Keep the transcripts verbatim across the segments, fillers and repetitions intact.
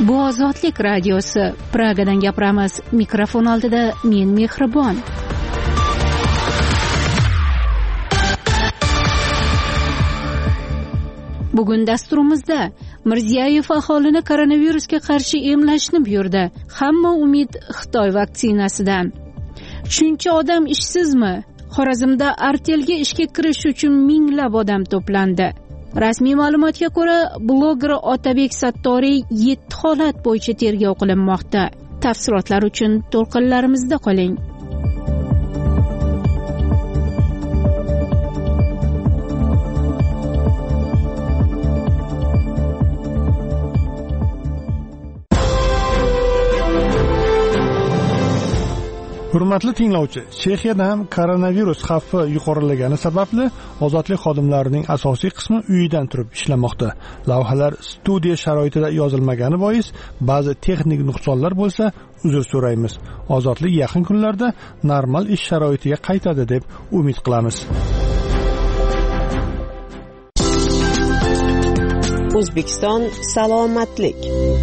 Bu Ozodlik radiosi. Pragadan gapiramiz. Mikrofon oldida men Mehribon. Bugun dasturimizda Mirziyoyev aholini koronavirusga qarshi emlashni buyurdi. Hamma umid Xitoy vaksinasidan. Shuncha odam ishsizmi? Xorazmda Artelga ishga kirish uchun minglab odam to'plandi. Rasmiy ma'lumotga ko'ra, bloger Otabek Sattoriy yetti holat bo'yicha tergov qilinmoqda. Tafsilotlar uchun to'lqinlarimizda qoling. Hurmatli tinglovchi, Chexiyada ham koronavirus xavfi yuqorilagani sababli ozodlik xodimlarining asosiy qismi uyidan turib ishlamoqda. Lavhalar studiya sharoitida yozilmagani bois ba'zi texnik nuqsonlar bo'lsa, uzr so'raymiz. Ozodlik yaqin kunlarda normal ish sharoitiga qaytadi deb umid qilamiz. O'zbekiston salomatlik.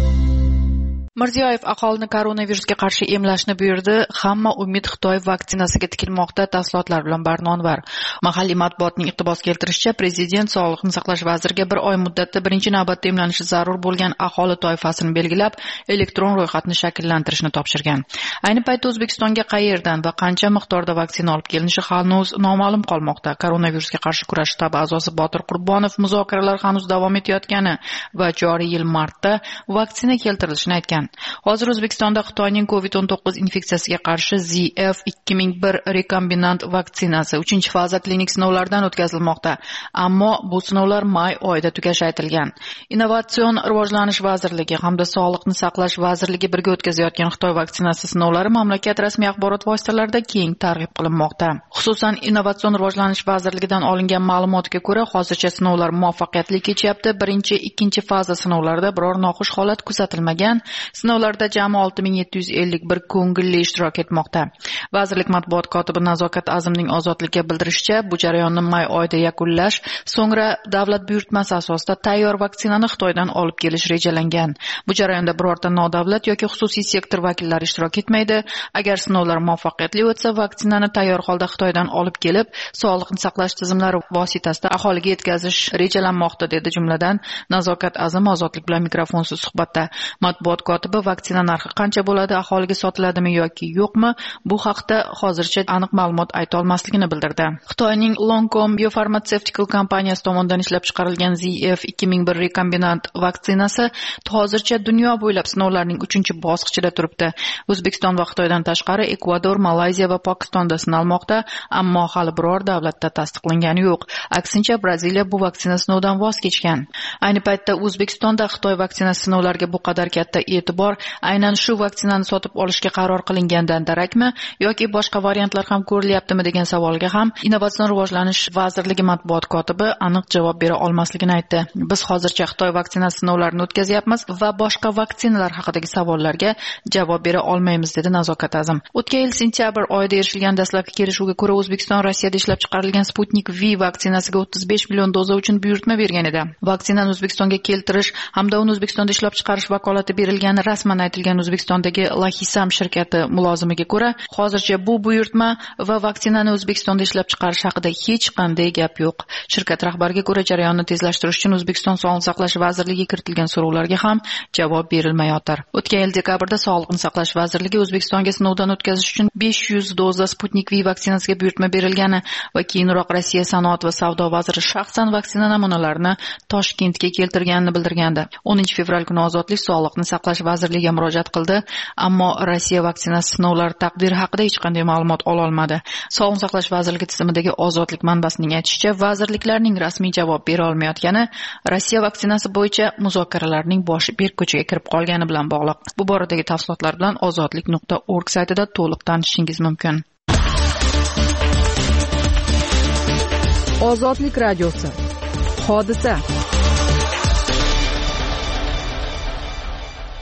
Mirziyoyev aholini koronavirusga qarshi emlashni buyurdi. Hamma umid Xitoy vaksinasiga tikilmoqda. Tafsilotlar bilan Barnonvar. Mahalliy matbuotning iqtibos keltirishicha, prezident sog'liqni saqlash vaziriga bir oy muddatda birinchi navbatda emlanishi zarur bo'lgan aholi toifasini belgilab, elektron ro'yxatni shakllantirishni topshirgan. Ayni paytda O'zbekistonga qayerdan va qancha miqdorda vaksina olib kelinishi hanuz noma'lum qolmoqda. Koronavirusga qarshi kurash shtabi a'zosi Botir Qurbonov muzokaralar hanuz davom etayotgani va joriy yil martda vaksina keltirilishini aytgan. Hozir O'zbekistonda Xitoyning covid o'n to'qqiz infeksiyasiga qarshi Z F ikki ming bir rekombinant vaksinasi uchinchi faza klinik sinovlardan o'tkazilmoqda. Ammo bu sinovlar may oyida tugashi aytilgan. Innovatsion rivojlanish vazirligi hamda Sog'liqni saqlash vazirligi birga o'tkazayotgan Xitoy vaksinasi sinovlari mamlakat rasmiy axborot vositalarida keng targ'ib qilinmoqda. Xususan, Innovatsion rivojlanish vazirligidan olingan ma'lumotga ko'ra, hozircha sinovlar muvaffaqiyatli kechyapti. Birinchi, ikkinchi faza sinovlarida biror noxush holat kuzatilmagan. Sinovlarda jami olti ming yetti yuz ellik bir ko'ngilli ishtirok etmoqda. Vazirlik matbuot kotibi Nazokat Azimning Ozodlikka bildirishicha, bu jarayonni may oyida yakunlash, so'ngra davlat buyurtmasi asosida tayyor vaksinani Xitoydan olib kelish rejalangan. Bu jarayonda birorta nodavlat yoki xususiy sektor vakillari ishtirok etmaydi. Agar sinovlar muvaffaqiyatli o'tsa, vaksinani tayyor holda Xitoydan olib kelib, sog'liqni saqlash tizimlari vositasida aholiga yetkazish rejalanmoqda, dedi jumladan Nazokat Azim Ozodlik bilan mikrofonsiz suhbatda. Matbuot kotibi vaksina narxi qancha bo'ladi, aholiga sotiladimi yoki yo'qmi, bu haqda hozircha aniq ma'lumot ayta olmasligini bildirdi. Xitoyning Longcom Biofarmaceutical kompaniyasi tomonidan ishlab chiqarilgan Z F ikki ming bir rekombinant vaksinasi hozircha dunyo bo'ylab sinovlarning uchinchi bosqichida turibdi. O'zbekiston va Xitoydan tashqari Ekvador, Malayziya va Pokistonda sinalmoqda, ammo hali biror davlatda tasdiqlangani yo'q. Aksincha, Braziliya bu vaksina sinovdan voz kechgan. Ayni paytda O'zbekistonda Xitoy vaksinasi sinovlariga bu qadar katta e'tibor aynan shu vaksinani sotib olishga qaror qilingandan darakmi yoki boshqa variantlar ham ko'rilyaptimi degan savolga ham Innovatsion rivojlanish vazirligi matbuot kotibi aniq javob bera olmasligini aytdi. Biz hozircha Xitoy vaksinasi sinovlarini o'tkazyapmiz va boshqa vaksinalar haqidagi savollarga javob bera olmaymiz, dedi Nazokat Azim. O'tgan yil sentyabr oyida erishilgan dastlabki kelishuvga ko'ra, O'zbekiston Rossiyada ishlab chiqarilgan Sputnik V vaksinasiga o'ttiz besh million doza uchun buyurtma bergan edi. Vaksinani O'zbekistonga keltirish hamda uni O'zbekistonda ishlab chiqarish vakolati berilgani rasman aytilgan O'zbekistondagi Lahisam shirkati mulozimiga ko'ra, hozircha bu buyurtma va vaksinani O'zbekistonda ishlab chiqarish haqida hech qanday gap yo'q. Shirkat rahbariga ko'ra, jarayonni tezlashtirish uchun O'zbekiston Sog'liqni saqlash vazirligiga kiritilgan so'rovlarga ham javob berilmayotir. O'tgan yil dekabrda Sog'liqni saqlash vazirligi O'zbekistonga sinovdan o'tkazish uchun besh yuz doza Sputnik V vaksinasiga buyurtma berilgani va keyinroq Rossiya sanoat va savdo vaziri shaxsan vaksina namunalarini Toshkentga keltirganini bildirgandi. o'ninchi fevral kuni Ozodlik Sog'liqni saqlash vazirligiga murojaat qildi, ammo Rossiya vaksinasi sinovlari taqdiri haqida hech qanday ma'lumot ola olmadi. Sog'liqni saqlash vazirligi tizimidagi Ozodlik manbasining aytishicha, vazirliklarning rasmiy javob bera olmayotgani Rossiya vaksinasi bo'yicha muzokaralarning boshi berko'chaga kirib qolgani bilan bog'liq. Bu boradagi tafsilotlar bilan ozodlik nuqta org saytida to'liq tanishishingiz mumkin. Ozodlik radiosi. Hodisa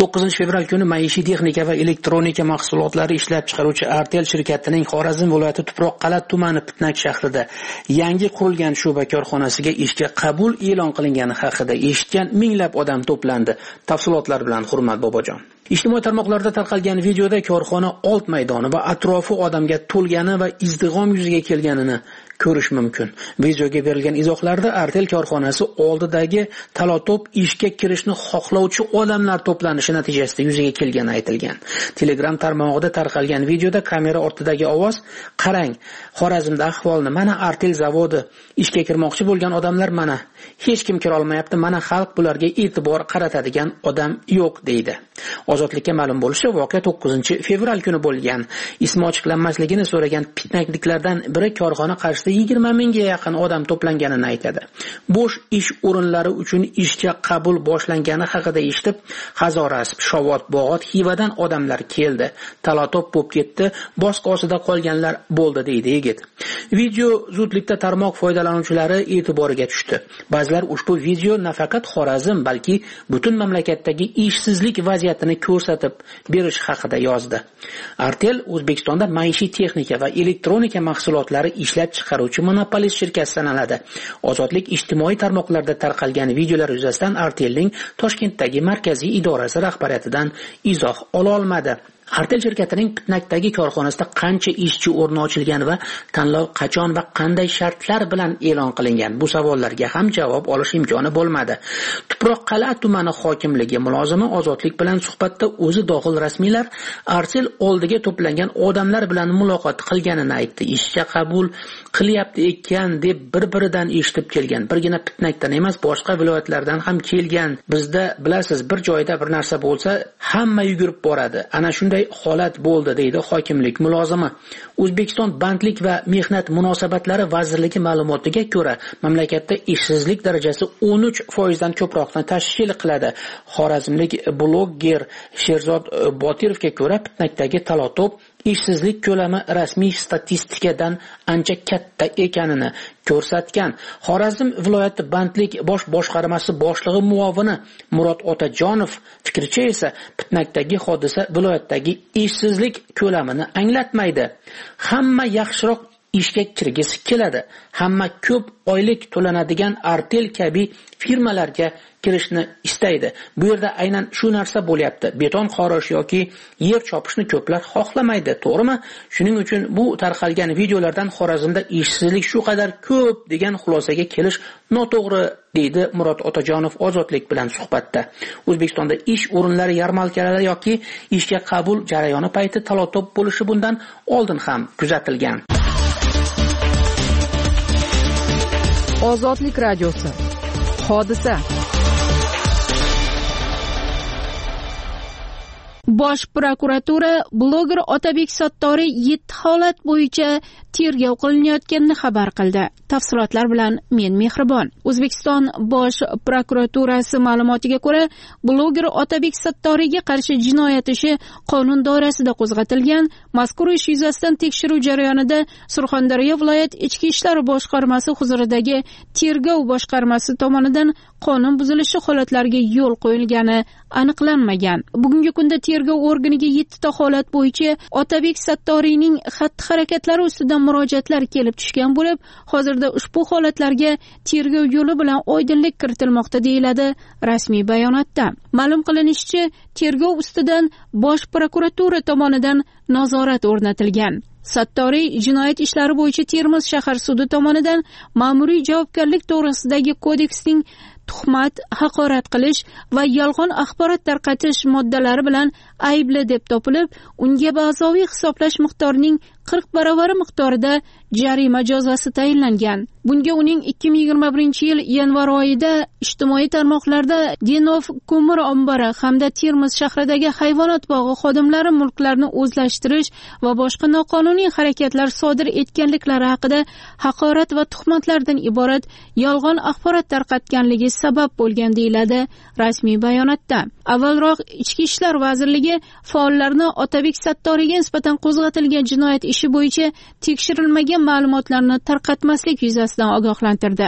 to'qqizinchi fevral kuni maishiy texnika va elektronika mahsulotlari ishlab chiqaruvchi Artel shirkatining Xorazm viloyati Tuproqqal'a tumani Pitnak shahrida yangi qurilgan sho'ba korxonasiga ishga qabul e'lon qilingani haqida eshitgan minglab odam to'plandi. Tafsilotlar bilan Hurmat Bobojon. Ijtimoiy tarmoqlarda tarqalgan videoda korxona old maydoni va atrofi odamga to'lgani va izdig'om yuzaga kelganini ko'rish mumkin. Videoga berilgan izohlarda Artel korxonasi oldidagi talotop ishga kirishni xohlovchi odamlar to'planishi natijasida yuzaga kelgani aytilgan. Telegram tarmog'ida tarqalgan videoda kamera ortidagi ovoz: "Qarang, Xorazmda ahvolni, mana Artel zavodi, ishga kirmoqchi bo'lgan odamlar mana, hech kim kira olmayapti, mana xalq bularga e'tibor qaratadigan odam yo'q" deydi. Ozodlikka ma'lum bo'lishicha, voqea to'qqizinchi fevral kuni bo'lgan. Ismi ochiqlanmasligini so'ragan pitnakliklardan biri korxona qarshida yigirma mingga yaqin odam to'planganini aytadi. Bo'sh ish o'rinlari uchun ishga qabul boshlangani haqida eshitib, Hazorasp, Shovot, Bog'ot, Xivadan odamlar keldi. Talotop bo'lib ketdi, boshqa ostida qolganlar bo'ldi deydi yigit. Video zudlikda tarmoq foydalanuvchilari e'tiboriga tushdi. Ba'zilar ushbu video nafaqat Xorazm, balki butun mamlakatdagi ishsizlik vaziyatini ko'rsatib berish haqida yozdi. Artel O'zbekistonda maishiy texnika va elektronika mahsulotlari ishlab chiqaruvchi monopolist shirkat sanaladi. Ozodlik ijtimoiy tarmoqlarda tarqalgan videolar yuzasidan Artelning Toshkentdagi markaziy idorasi rahbariyatidan izoh ola olmadi. Artel shirkatining Pitnakdagi korxonasida qancha ishchi o'rni ochilgan va tanlov qachon va qanday shartlar bilan e'lon qilingan? Bu savollarga ham javob olish imkoni bo'lmadi. Tuproqqal'a tumani hokimligi mulozimi Ozodlik bilan suhbatda o'zi dohil rasmiylar Artel oldiga to'plangan odamlar bilan muloqot qilganini aytdi. Ishga qabul qilyapti ekan deb bir-biridan eshitib kelgan. Birgina Pitnakdan emas, boshqa viloyatlardan ham kelgan. Bizda bilasiz, bir joyda bir narsa bo'lsa, hamma yugurib boradi. Ana shunday holat bo'ldi, deydi hokimlik mulozimi. O'zbekiston Bandlik va mehnat munosabatlari vazirligi ma'lumotiga ko'ra, mamlakatda ishsizlik darajasi o'n uch foiz dan ko'proqni tashkil qiladi. Xorazmlik blogger Sherzod Botirovga ko'ra, Pitnakdagi talotop ishsizlik ko'lami rasmiy statistikadan ancha katta ekanini ko'rsatgan. Xorazm viloyati bandlik bosh boshqarmasi boshlig'i muovini Murod Otajonov fikricha esa Pitnakdagi hodisa viloyatdagi ishsizlik ko'lamini anglatmaydi. Hamma yaxshiroq ishga kirgisi keladi. Hamma ko'p oylik to'lanadigan Artel kabi firmalarga kirishni istaydi. Bu yerda aynan shu narsa bo'lyapti. Beton xorish yoki yer chopishni ko'plar xohlamaydi, to'g'rimi? Shuning uchun bu tarqalgan videolardan Xorazmda ishsizlik shu qadar ko'p degan xulosaga kelish noto'g'ri, deydi Murod Otajonov Ozodlik bilan suhbatda. O'zbekistonda ish o'rinlari yarmarkalari yoki ishga qabul jarayoni payti talotop bo'lishi bundan oldin ham kuzatilgan. Ozodlik radiosi. Hodisa. Bosh prokuratura bloger Otabek Sattoriy yetti holat bo'yicha tergov qilinayotganini xabar qildi. Tafsilotlar bilan men Mehribon. O'zbekiston Bosh prokuraturasi ma'lumotiga ko'ra, bloger Otabek Sattoriyga qarshi jinoyat ishi qonun doirasida qo'zg'atilgan. Mazkur ish yuzasidan tekshiruv jarayonida Surxondaryo viloyat ichki ishlar boshqarmasi huzuridagi tergov boshqarmasi tomonidan qonun buzilishi holatlariga yo'l qo'yilgani aniqlanmagan. Bugungi kunda tergov organiga yetti ta holat bo'yicha Otabek Sattoriyning xatti-harakatlari ustidan murojaatlar kelib tushgan bo'lib, hozirda ushbu holatlarga tergov yo'li bilan oydinlik kiritilmoqda, deyiladi rasmiy bayonotda. Ma'lum qilinishicha, tergov ustidan Bosh prokuratura tomonidan nazorat o'rnatilgan. Sattoriy jinoyat ishlari bo'yicha Termiz shahar sudi tomonidan ma'muriy javobgarlik to'g'risidagi kodeksning tuhmat, haqorat qilish va yolg'on axborot tarqatish moddalari bilan aybli deb topilib, unga bazaviy hisoblash miqdorining qirq baravari miqdorida jarima jazosi tayinlangan. Bunga uning ikki ming yigirma birinchi yil yanvar oyida ijtimoiy tarmoqlarda Denov ko'mir ombori hamda Termiz shahridagi hayvonot bog'i xodimlari mulklarini o'zlashtirish va boshqa noqonuniy harakatlar sodir etganliklari haqida haqorat va tuhmatlardan iborat yolg'on axborot tarqatganligi sabab bo'lgan, deyiladi rasmiy bayonotda. Avvalroq Ichki ishlar vazirligi faollarni Otabek Sattoriyga nisbatan qo'zg'atilgan jinoyat ishi bo'yicha tekshirilmagan ma'lumotlarni tarqatmaslik yuzasidan ogohlantirdi.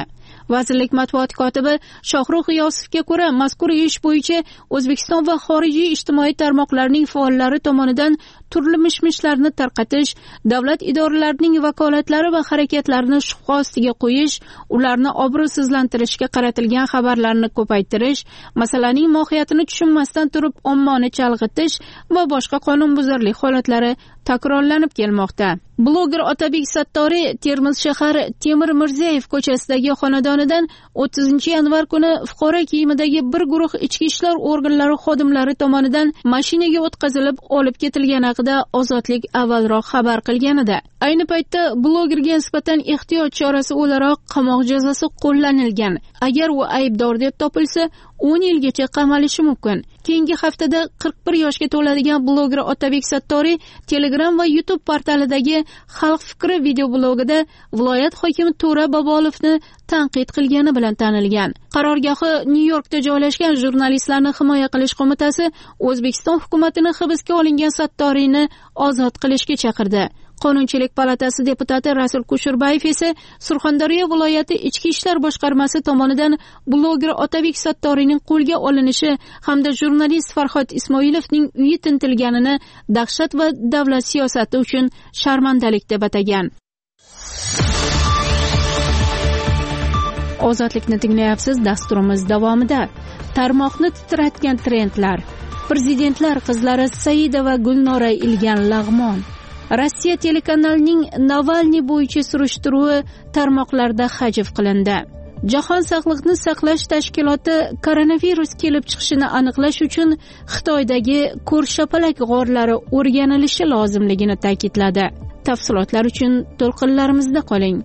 Vazirlik matbuot kotibi Shohrux G'iyosovga ko'ra, mazkur ish bo'yicha O'zbekiston va xorijiy ijtimoiy tarmoqlarning faollari tomonidan turli mish-mishlarni tarqatish, davlat idoralarining vakolatlari va harakatlarini shubha ostiga qo'yish, ularni obro'sizlantirishga qaratilgan xabarlarni ko'paytirish, masalaning mohiyatini tushunmasdan turib ommoni chalg'itish va boshqa qonunbuzarlik holatlari takrorlanib kelmoqda. Bloger Otabek Sattoriy Termiz shahar Temir Mirziyoyev ko'chasidagi xonadonidan o'ttizinchi yanvar kuni fuqaro kiyimidagi bir guruh ichki ishlar organlari xodimlari tomonidan mashinaga o'tkazilib olib ketilgani haqida Ozodlik avvalroq xabar qilgan edi. Ayni paytda blogerga nisbatan ehtiyot chorasi o'laroq qamoq jazosi qo'llanilgan. Agar u aybdor deb topilsa, o'n yilgacha qamalishi mumkin. Keyingi haftada qirq bir yoshga to'ladigan bloger Otabek Sattoriy Telegram va YouTube portalidagi Xalq fikri videoblogida viloyat hokimi To'ra Bobolovni tanqid qilgani bilan tanilgan. Qarorgohi Nyu-Yorkda joylashgan jurnalistlarni himoya qilish qo'mitasi O'zbekiston hukumatini hibsga olingan Sattoriyni ozod qilishga chaqirdi. Qonunchilik palatasi deputati Rasul Kushurbayev esa Surxondaryo viloyati ichki ishlar boshqarmasi tomonidan bloger Otabek Sattoriyning qo'lga olinishi hamda jurnalist Farhod Ismoilovning uyi tintilganini dahshat va davlat siyosati uchun sharmandalik deb atagan. Ozodlikni tinglayapsiz. Dasturimiz davomida tarmoqni titratgan trendlar. Prezidentlar qizlari Saida va Gulnora ilgan lag'mon. Rossiya telekanalining Navalniy bo'yicha surishtiruvi tarmoqlarda hajv qilindi. Jahon sog'liqni saqlash tashkiloti koronavirus kelib chiqishini aniqlash uchun Xitoydagi Ko'rshapalak g'orlari o'rganilishi lozimligini ta'kidladi. Tafsilotlar uchun to'lqinlarimizda qoling.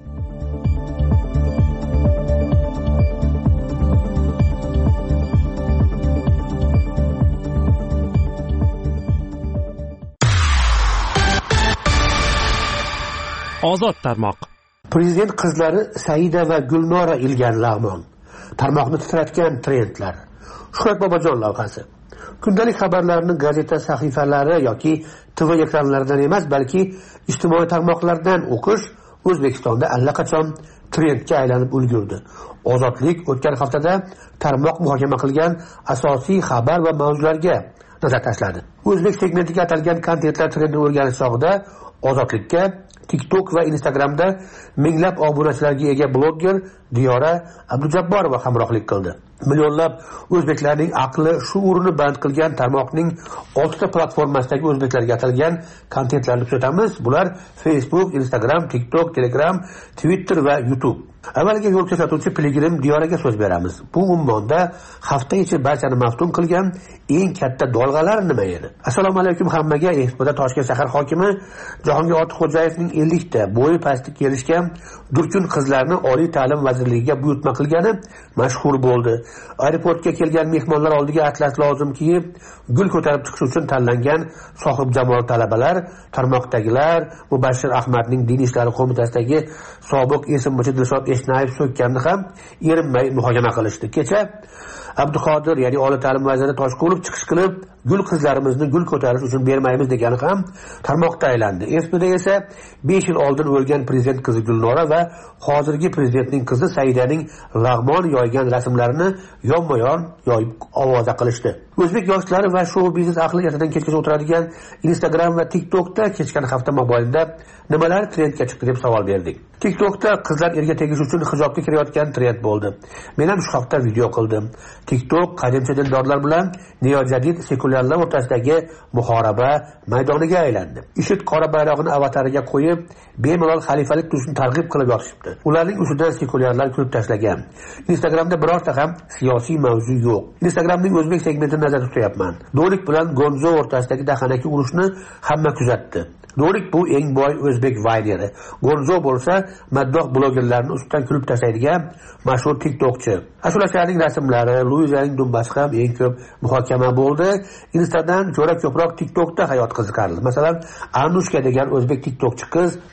Ozod tarmoq. Prezident qizlari Saida va Gulnora ilgan lag'mon. Tarmoqni titratgan trendlar. Shuhrat Bobojon lavhasi. Kundalik xabarlarni gazeta sahifalari yoki T V ekranlaridan emas, balki ijtimoiy tarmoqlardan o'qish O'zbekistonda allaqachon trendga aylanib ulgurdi. Ozodlik o'tgan haftada tarmoq muhokama qilgan asosiy xabar va mavzularga nazar tashladi. O'zbek segmentiga atalgan kontentlar trendini o'rganish chog'ida Ozodlikka TikTok va Instagramda minglab obunachilarga ega bloger Diyora Abdujabborova hamrohlik qildi. Millionlab o'zbeklarning aqli, shuurini band qilgan tarmoqning oltita platformasidagi o'zbeklarga atalgan kontentlarni kuzatamiz. Bular Facebook, Instagram, TikTok, Telegram, Twitter va YouTube. Avvaliga yo'l ko'rsatuvchi Piligrim Diyoraga so'z beramiz. Bu ummonda hafta ichi barchani maftun qilgan eng katta dolg'alar nima edi? Assalomu alaykum hammaga. Expoda Toshkent shahar hokimi Jahongir Ortiqxo'jayevning ellik ta bo'yi pastga kelishgan durkun qizlarni Oliy ta'lim vazirligiga buyurtma qilgani mashhur bo'ldi. Aeroportga kelgan mehmonlar oldiga atlas lozim kiyib, gul ko'tarib chiqish uchun tanlangan sohib jamoat talabalar, tarmoqdagilar Mubashshir Ahmadning Din ishlari qo'mitasidagi sobiq esimchi Dilshod Eshnayev so'kkanni ham erinmay muhokama qilishdi. Kecha Abduqodir, ya'ni Oliy ta'lim vaziri Toshqulov chiqish qilib, gul qizlarimizni gul ko'tarish uchun bermaymiz degani ham tarmoqda aylandi. Esmida esa besh yil oldin o'lgan prezident qizi Gulnora va hozirgi prezidentning qizi Saidaning lag'mon yoygan rasmlarini yonma-yon yoyib ovoza qilishdi. O'zbek yoshlari va shou biznes ahli ertadan kechgacha o'tiradigan Instagram va TikTokda kechgan hafta mobaynida nimalar trendga chiqdi deb savol berdik. TikTokda qizlar erga tegish uchun hijobga kirayotgan trend bo'ldi. Men ham shu hafta video qildim. TikTok qadimcha dindorlar bilan neojadid sekulyarlar o'rtasidagi muhoraba maydoniga aylandi. IShID qora bayrog'ini avatariga qo'yib, bemalol xalifalik tuzishni targ'ib qilib yotishibdi. Ularning ustidan sekulyarlar kulib tashlagan. Instagramda birorta ham siyosiy mavzu yo'q. Instagramning o'zbek segmentini nazarda tutyapman. Do'lik bilan Gonzo o'rtasidagi dahanaki urushni hamma kuzatdi. Do'lik bu eng boy o'zbek vayneri. Gonzo bo'lsa, maddoh blogerlarni ustidan kulib tashlaydigan mashhur TikTokchi. Ashulachilarning rasmlari, Luizaning dumbasi ham eng ko'p muhokama bo'ldi. Instadan ko'ra ko'proq TikTokda hayot qiziqarli. Masalan, Anushka degan o'zbek TikTokchi qiz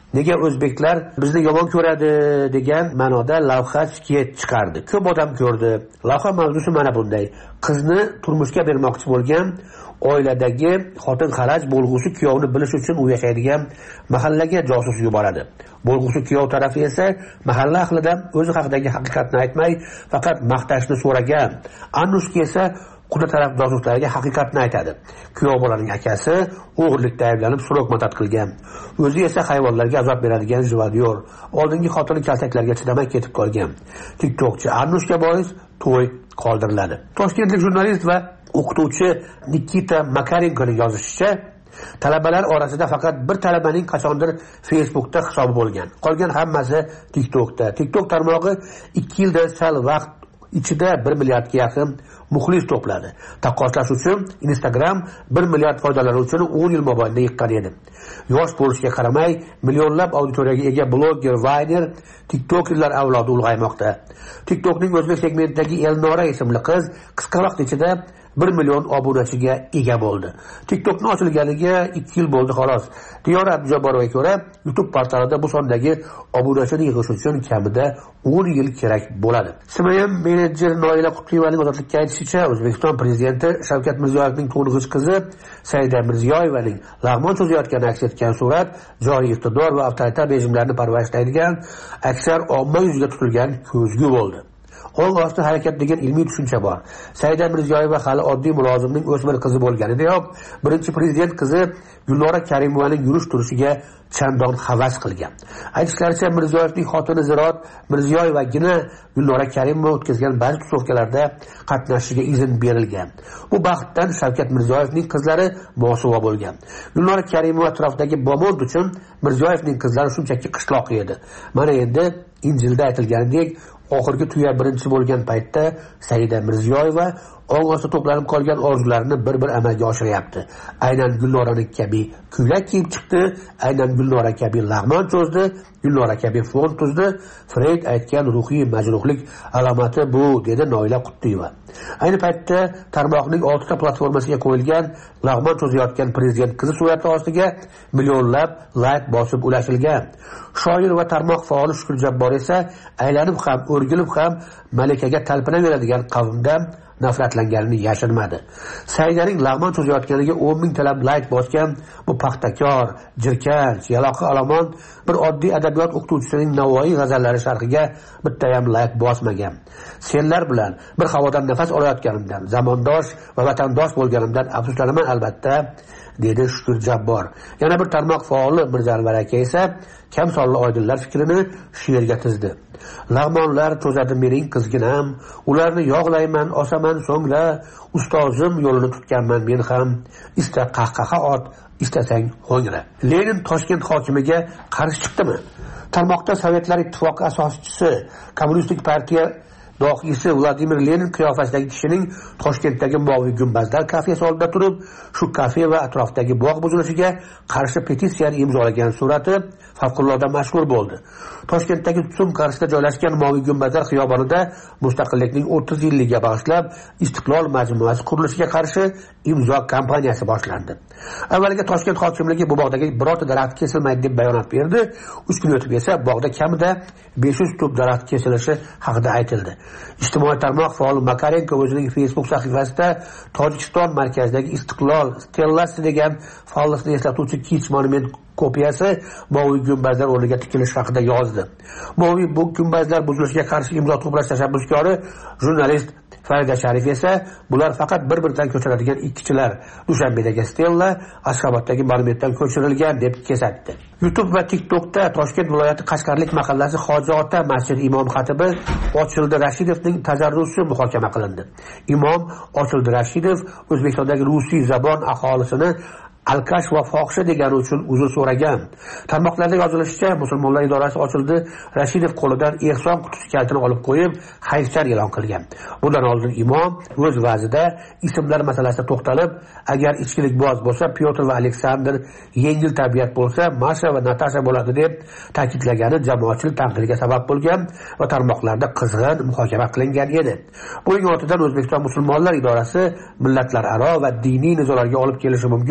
nega o'zbeklar bizni yomon ko'radi degan ma'noda lavha sket chiqardi. Ko'p odam ko'rdi. Lavha mavzusi mana bunday. Qizni turmushga bermoqchi bo'lgan oiladagi xotin xaraj bo'lg'usi kuyovni bilish uchun u yashaydigan mahallaga josus yuboradi. Bo'lg'usi kuyov tarafi esa mahalla ahlidan o'zi haqidagi haqiqatni aytmay, faqat maqtashni so'ragan. Annushka esa quda taraf josuslariga haqiqatni aytadi. Kuyov bolaning akasi o'g'irlikda ayblanib so'roq matat qilgan. O'zi esa hayvonlarga azob beradigan jivadyor. Oldingi xotini kaltaklarga chidamay ketib qolgan. TikTokchi Annushka bois to'y qoldiriladi. Toshkentlik jurnalist va o'qituvchi Nikita Makarenkoning yozishicha, talabalar orasida faqat bir talabaning qachondir Facebookda hisobi bo'lgan. Qolgan hammasi TikTokda. TikTok tarmog'i ikki yilda sal vaqt ichida bir milliardga yaqin muxlis to'pladi. Taqqoslash uchun Instagram bir milliard foydalanuvchini o'n yil mobaynida yiqqan edi. Yosh bo'lishiga qaramay, millionlab auditoriyaga ega blogger Vayner TikTokerlar avlodi ulg'aymoqda. TikTokning o'zbek segmentidagi Elnora ismli qiz qisqa vaqt ichida bir million obunachiga ega bo'ldi. TikTokning ochilganiga ikki yil bo'ldi xolos. Diyora Abdujaborovga ko'ra, YouTube portalida bu sondagi obunachini yig'ish uchun kamida o'n yil kerak bo'ladi. Smayam menejer Noila Qutliyevaning ozodlikka aytishicha, O'zbekiston prezidenti Shavkat Mirziyoyevning to'ng'ich qizi Saida Mirziyoyevaning lag'mon cho'zayotgani aks etgan surat joriy iqtidor va avtoritar rejimlarni parvarishlaydigan aksar omma yuziga tutilgan ko'zgu bo'ldi. Qo'l osti harakat degan ilmiy tushuncha bor. Saida Mirziyoyeva hali oddiy mulozimning o'smir qizi bo'lganidayoq, birinchi prezident qizi Gulnora Karimovaning yurish turishiga chandon havas qilgan. Aytishlaricha, Mirziyoyevning xotini Zirot Mirziyoyevagina Gulnora Karimova o'tkazgan ba'zi tusovkalarda qatnashishiga izn berilgan. Bu baxtdan Shavkat Mirziyoyevning qizlari mosuvo bo'lgan. Gulnora Karimova atrofidagi bomond uchun Mirziyoyevning qizlari shunchaki qishloq edi. Mana endi Injilda aytilganidek, oxirgi tuya birinchi bo'lgan paytda Saida Mirziyoyeva og'osi to'planib qolgan orzularini bir-bir amalga oshiryapti. Aynan Gulnoraning kabi ko'ylak kiyib chiqdi, aynan Gulnora kabi lag'mon cho'zdi, Gulnora kabi fon tuzdi. Freyd aytgan ruhiy majruhlik alomati bu, dedi Noila Qutliyeva. Ayni paytda tarmoqning oltita platformasiga qo'yilgan lag'mon cho'zayotgan prezident qizi surati ostiga millionlab layk bosib ulashilgan. Shoir va tarmoq faoli Shukur Jabbor esa aylanib ham, o'rgilib ham malikaga talpinaveradigan qavmdan nafratlanganini yashirmadi. Saidaning lag'mon cho'zayotganiga o'n ming talab layk bosgan bu paxtakor, jirkanch, yaloqi olomon bir oddiy adabiyot o'qituvchisining Navoiy g'azallari sharhiga bitta ham layk bosmagan. Senlar bilan bir havodan nafas olayotganimdan, zamondosh va vatandosh bo'lganimdan afsuslanaman albatta, dedi Shukur Jabbor. Yana bir tarmoq faoli Mirzanvar aka esa kamsonli oydinlar fikrini she'rga tizdi. Lag'monlar cho'zadi mening qizginam, ularni yog'layman, osaman so'ngra, ustozim yo'lini tutganman men ham, ista qahqaha ot, istasang ho'ngra. Lenin Toshkent hokimiga qarshi chiqdimi? Tarmoqda Sovetlar Ittifoqi asoschisi, Kommunistik partiya dohiysi Vladimir Lenin qiyofasidagi kishining Toshkentdagi Moviy gumbazlar kafesi oldida turib, shu kafe va atrofdagi bog' buzilishiga qarshi petitsiyani imzolagan surati favqulodda mashhur bo'ldi. Toshkentdagi Tuxum qarshisida joylashgan Moviy gumbazlar xiyobonida Mustaqillikning o'ttiz yilligiga bag'ishlab Istiqlol majmuasi qurilishiga qarshi imzo kampaniyasi boshlandi. Avvaliga Toshkent hokimligi bu bog'dagi birorta daraxt kesilmaydi deb bayonot berdi. uch kun o'tib esa bog'da kamida besh yuz tup daraxt kesilishi haqida aytildi. Ijtimoiy tarmoq faoli Makarenko o'zining Facebook sahifasida Tojikiston markazidagi Istiqlol stellasi degan fallasni eslatuvchi kich monument kopiyasi Moviy gumbazlar o'rniga tikilish haqida yozdi. Moviy bu gumbazlar buzilishiga qarshi imzo to'plash tashabbuskori jurnalist Farida Sharif esa bular faqat bir-biridan ko'chiradigan ikkichilar. Dushanbedagi stella Ashxoboddagi monumentdan ko'chirilgan deb kesatdi. YouTube va TikTokda Toshkent viloyati Qashqarlik mahallasi Hoji Ota masjid imom xatibi Ochildi Rashidovning tajarrusi muhokama qilindi. Imom Ochildi Rashidov O'zbekistondagi rusiy zabon aholisini alkash va fohisha degani uchun uzr so'ragan. Tarmoqlarda yozilishicha, musulmonlar idorasi Ochildi Rashidov qo'lidan ehson qutisi kaltini olib qo'yib, xayrchar e'lon qilgan. Bundan oldin imom o'z va'zida ismlar masalasida to'xtalib, agar ichkilik boz bo'lsa Pyotr va Aleksandr, yengil tabiat bo'lsa Masha va Natasha bo'ladi deb ta'kidlagani jamoatchilik tanqidiga sabab bo'lgan va tarmoqlarda qizg'in muhokama qilingan edi. Buning ortidan O'zbekiston musulmonlar idorasi millatlararo va diniy nizolarga olib kelishi mumkin bo'lgan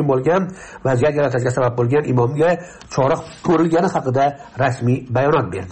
vaziyat yaratishga sabab bo'lgan imomga chora ko'rilgani haqida rasmiy bayonot berdi.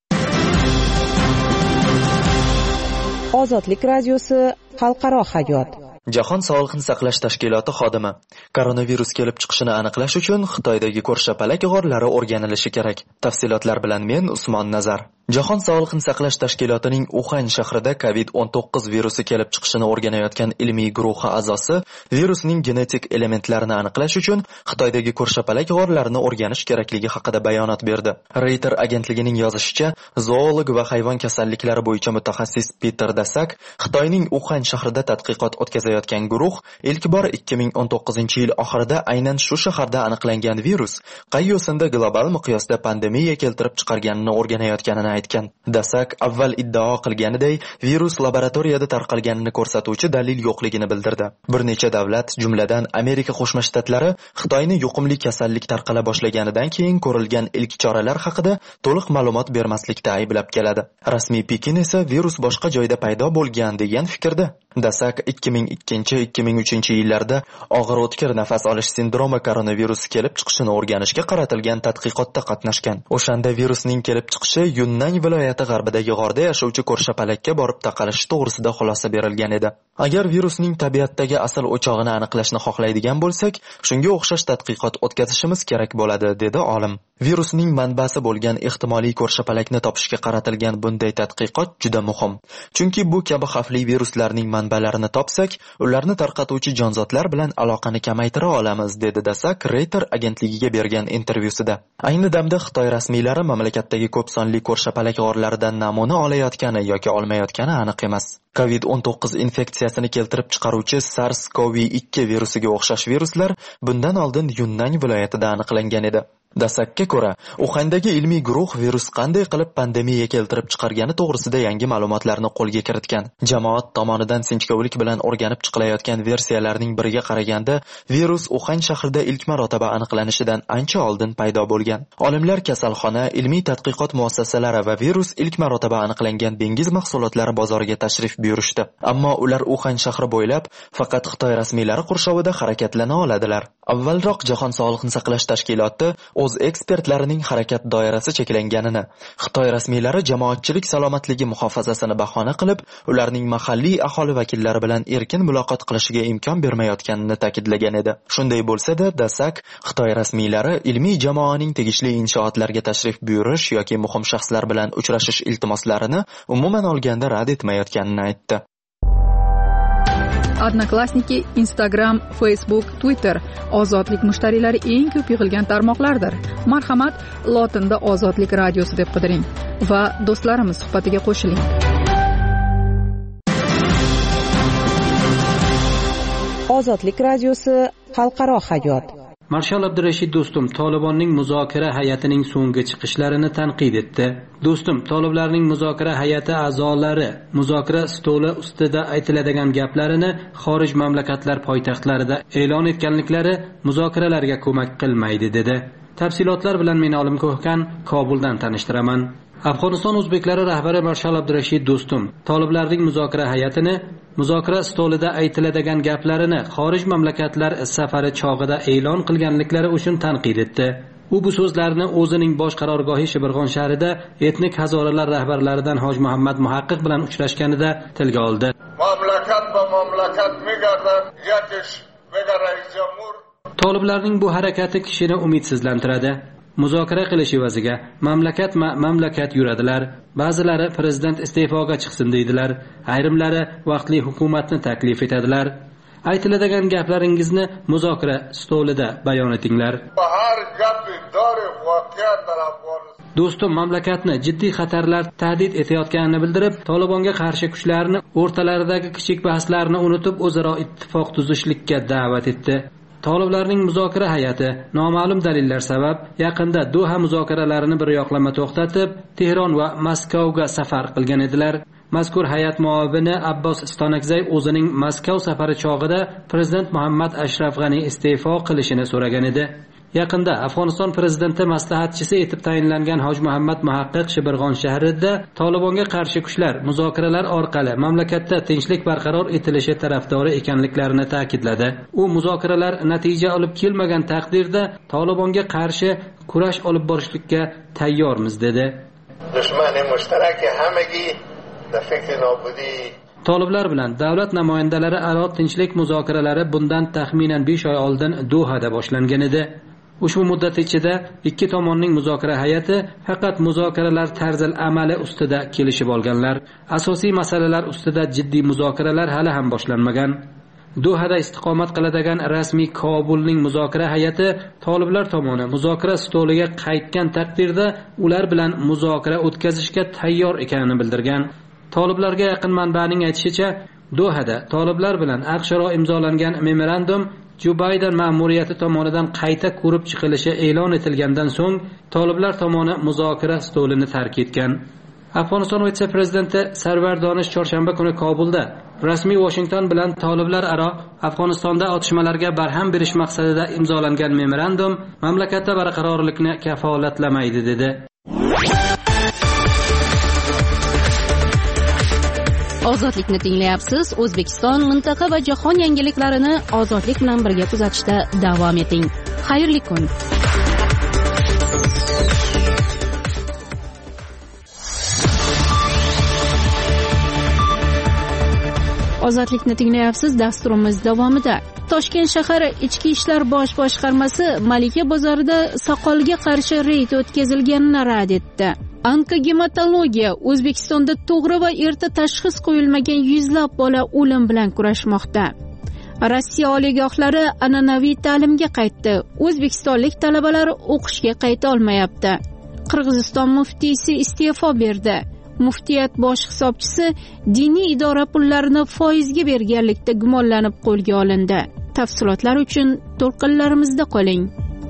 Ozodlik radiosi xalqaro hayot. Jahon sog'liqni saqlash tashkiloti xodimi koronavirus kelib chiqishini aniqlash uchun Xitoydagi ko'rshapalak g'orlari o'rganilishi kerak. Tafsilotlar bilan men Usmon Nazar. Jahon sog'liqni saqlash tashkilotining Uxan shahrida covid o'n to'qqiz virusi kelib chiqishini o'rganayotgan ilmiy guruhi a'zosi virusning genetik elementlarini aniqlash uchun Xitoydagi ko'rshapalak g'orlarini o'rganish kerakligi haqida bayonot berdi. Reuters agentligining yozishicha, zoolog va hayvon kasalliklari bo'yicha mutaxassis Peter Dasak Xitoyning Uxan shahrida tadqiqot o'tkazayotgan guruh ilk bor ikki ming o'n to'qqizinchi yil oxirida aynan shu shaharda aniqlangan virus qay yo'sinda global miqyosda pandemiya keltirib chiqarganini o'rganayotganini aytgan. Dasak avval iddao qilganiday virus laboratoriyada tarqalganini ko'rsatuvchi dalil yo'qligini bildirdi. Bir necha davlat, jumladan Amerika Qo'shma Shtatlari Xitoyni yuqumli kasallik tarqala boshlaganidan keyin ko'rilgan ilk choralar haqida to'liq ma'lumot bermaslikda ayblab keladi. Rasmiy Pekin esa virus boshqa joyda paydo bo'lgan degan fikrda. Dasak ikki ming ikkinchi ikki ming uchinchi yillarda og'ir o'tkir nafas olish sindromi koronavirusi kelib chiqishini o'rganishga qaratilgan tadqiqotda qatnashgan. O'shanda virusning kelib chiqishi Yunnan viloyati g'arbidagi g'orda yashovchi ko'rshapalakka borib taqalishi to'g'risida xulosa berilgan edi. Agar virusning tabiatdagi asl o'chog'ini aniqlashni xohlaydigan bo'lsak, shunga o'xshash tadqiqot o'tkazishimiz kerak bo'ladi, dedi olim. Virusning manbasi bo'lgan ehtimoliy ko'rshapalakni topishga qaratilgan bunday tadqiqot juda muhim. Chunki bu kabi xavfli viruslarning manbalarini topsak, ularni tarqatuvchi jonzotlar bilan aloqani kamaytira olamiz, dedi Dasak Reuters agentligiga bergan intervyusida. Ayni damda Xitoy rasmiylari mamlakatdagi ko'p sonli ko'rshapalak g'orlaridan namuna olayotgani yoki olmayotgani aniq emas. covid o'n to'qqiz infeksiyasini keltirib chiqaruvchi SARS-CoV ikki virusiga o'xshash viruslar bundan oldin Yunnan viloyatida aniqlangan edi. Dasakka ko'ra, Uxandagi ilmiy guruh virus qanday qilib pandemiya keltirib chiqargani to'g'risida yangi ma'lumotlarni qo'lga kiritgan. Jamoat tomonidan sinchkovlik bilan o'rganib chiqilayotgan versiyalarning biriga qaraganda, virus Uxan shahrida ilk marotaba aniqlanishidan ancha oldin paydo bo'lgan. Olimlar kasalxona, ilmiy tadqiqot muassasalari va virus ilk marotaba aniqlangan dengiz mahsulotlari bozoriga tashrif buyurishdi. Ammo ular Uxan shahri bo'ylab faqat Xitoy rasmiylari qurshovida harakatlana oladilar. Avvalroq Jahon sog'liqni saqlash tashkiloti o'z ekspertlarining harakat doirasi cheklanganini, Xitoy rasmiylari jamoatchilik salomatligi muhofazasini bahona qilib, ularning mahalliy aholi vakillari bilan erkin muloqot qilishiga imkon bermayotganini ta'kidlagan edi. Shunday bo'lsa-da, Dasak Xitoy rasmiylari ilmiy jamoaning tegishli inshootlarga tashrif buyurish yoki muhim shaxslar bilan uchrashish iltimoslarini umuman olganda rad etmayotganini aytdi. Odnoklassniki, Instagram, Facebook, Twitter ozodlik mushtariylari eng ko'p yig'ilgan tarmoqlardir. Marhamat, lotinda Ozodlik radiosi deb qidiring va do'stlarimiz suhbatiga qo'shiling. Ozodlik radiosi xalqaro hayot. Marshal Abdurashid Do'stum Tolibonning muzokara hay'atining so'nggi chiqishlarini tanqid etdi. Do'stum Toliblarning muzokara hay'ati a'zolari muzokara stoli ustida aytiladigan gaplarini xorij mamlakatlar poytaxtlarida e'lon etganliklari muzokaralarga ko'mak qilmaydi dedi. Tafsilotlar bilan men Olim Ko'hkan Kobuldan tanishtiraman. Afg'oniston o'zbeklari rahbari Marshal Abdurashid Do'stum Toliblarning muzokara hay'atini muzokara stolida aytiladigan gaplarini xorij mamlakatlar safari chog'ida e'lon qilganliklari uchun tanqid etdi. U bu so'zlarni o'zining bosh qarorgohi Shibirg'on shahrida etnik hazoralar rahbarlaridan Hoj Muhammad Muhaqqiq bilan uchrashganida tilga oldi. Mamlakat va mamlakat megardan yakish vega rais jamhur Toliblarning bu harakati kishini umidsizlantiradi. Muzokara qilish evaziga mamlakat ma mamlakat yuradilar. Ba'zilari prezident iste'foga chiqsin deydilar. Ayrimlari vaqtli hukumatni taklif etadilar. Aytiladigan gaplaringizni muzokara stolida bayon etinglar. Har gapi dori voqea tarafdor. Do'stum mamlakatni jiddiy xatarlar tahdid etayotganini bildirib, Tolibonga qarshi kuchlarni o'rtalaridagi kichik bahslarni unutib o'zaro ittifoq tuzishlikka da'vat etdi. Toliblarning muzokara hay'ati noma'lum dalillar sabab yaqinda Doha muzokaralarini bir yoqlama to'xtatib, Tehron va Moskvaga safar qilgan edilar. Mazkur hay'at muavini Abbos Istonakzay o'zining Moskva safari chog'ida prezident Muhammad Ashraf G'ani iste'fo qilishini so'ragan edi. Yaqinda Afg'oniston prezidenti maslahatchisi etib tayinlangan Hoji Muhammad Muhaqqiq Shibirg'on shahrida Tolibonga qarshi kuchlar muzokaralar orqali mamlakatda tinchlik barqaror etilishi tarafdori ekanliklarini ta'kidladi. U muzokaralar natija olib kelmagan taqdirda Tolibonga qarshi kurash olib borishlikka tayyormiz dedi. Dushman mushtarak hamagi da fikri nobudi Toliblar bilan davlat namoyandalari aro tinchlik muzokaralari bundan taxminan besh oy oldin Dohada boshlangan edi. Ushbu muddat ichida ikki tomonning muzokara hay'ati faqat muzokaralar tarzil amali ustida kelishib olganlar. Asosiy masalalar ustida jiddiy muzokaralar hali ham boshlanmagan. Dohada istiqomat qiladigan rasmiy Kobulning muzokara hay'ati Toliblar tomoni muzokara stoliga qaytgan taqdirda ular bilan muzokara o'tkazishga tayyor ekanini bildirgan. Toliblarga yaqin manbaning aytishicha, Dohada Toliblar bilan aqsharo imzolangan memorandum Joe Biden ma'muriyati tomonidan qayta ko'rib chiqilishi e'lon etilgandan so'ng Toliblar tomoni muzokara stolini tark etgan. Afg'oniston vitse-prezidenti Sarvar Donish chorshanba kuni Kobulda rasmiy Washington bilan Toliblar aro Afg'onistonda otishmalarga barham berish maqsadida imzolangan memorandum mamlakatda barqarorlikni kafolatlamaydi dedi. Ozodlikni tinglayapsiz. O'zbekiston, mintaqa va jahon yangiliklarini ozodlik bilan birga kuzatishda davom eting. Xayrli kun. Ozodlikni tinglayapsiz. Dasturimiz davomida Toshkent shahar Ichki ishlar bosh boshqarmasi Malika bozorida soqolga qarshi reyd o'tkazilganini rad etdi. Onkogematologiya O'zbekistonda to'g'ri va erta tashxis qo'yilmagan yuzlab bola o'lim bilan kurashmoqda. Rossiya oliygohlari an'anaviy ta'limga qaytdi. O'zbekistonlik talabalar o'qishga qayta olmayapti. Qirg'iziston muftiysi iste'fo berdi. Muftiyat bosh hisobchisi diniy idora pullarini foizga berganlikda gumonlanib qo'lga olindi. Tafsilotlar uchun to'lqinlarimizda qoling.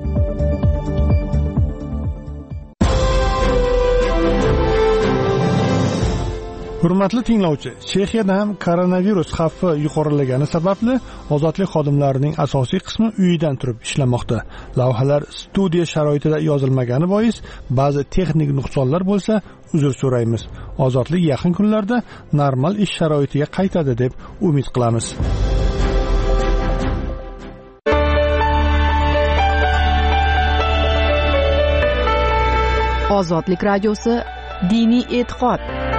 Hurmatli tinglovchi, Chexiyada ham koronavirus xavfi yuqorilagani sababli ozodlik xodimlarining asosiy qismi uyidan turib ishlamoqda. Lavhalar studiya sharoitida yozilmagani bois ba'zi texnik nuqsonlar bo'lsa, uzr so'raymiz. Ozodlik yaqin kunlarda normal ish sharoitiga qaytadi deb umid qilamiz. Ozodlik radiosi diniy e'tiqod.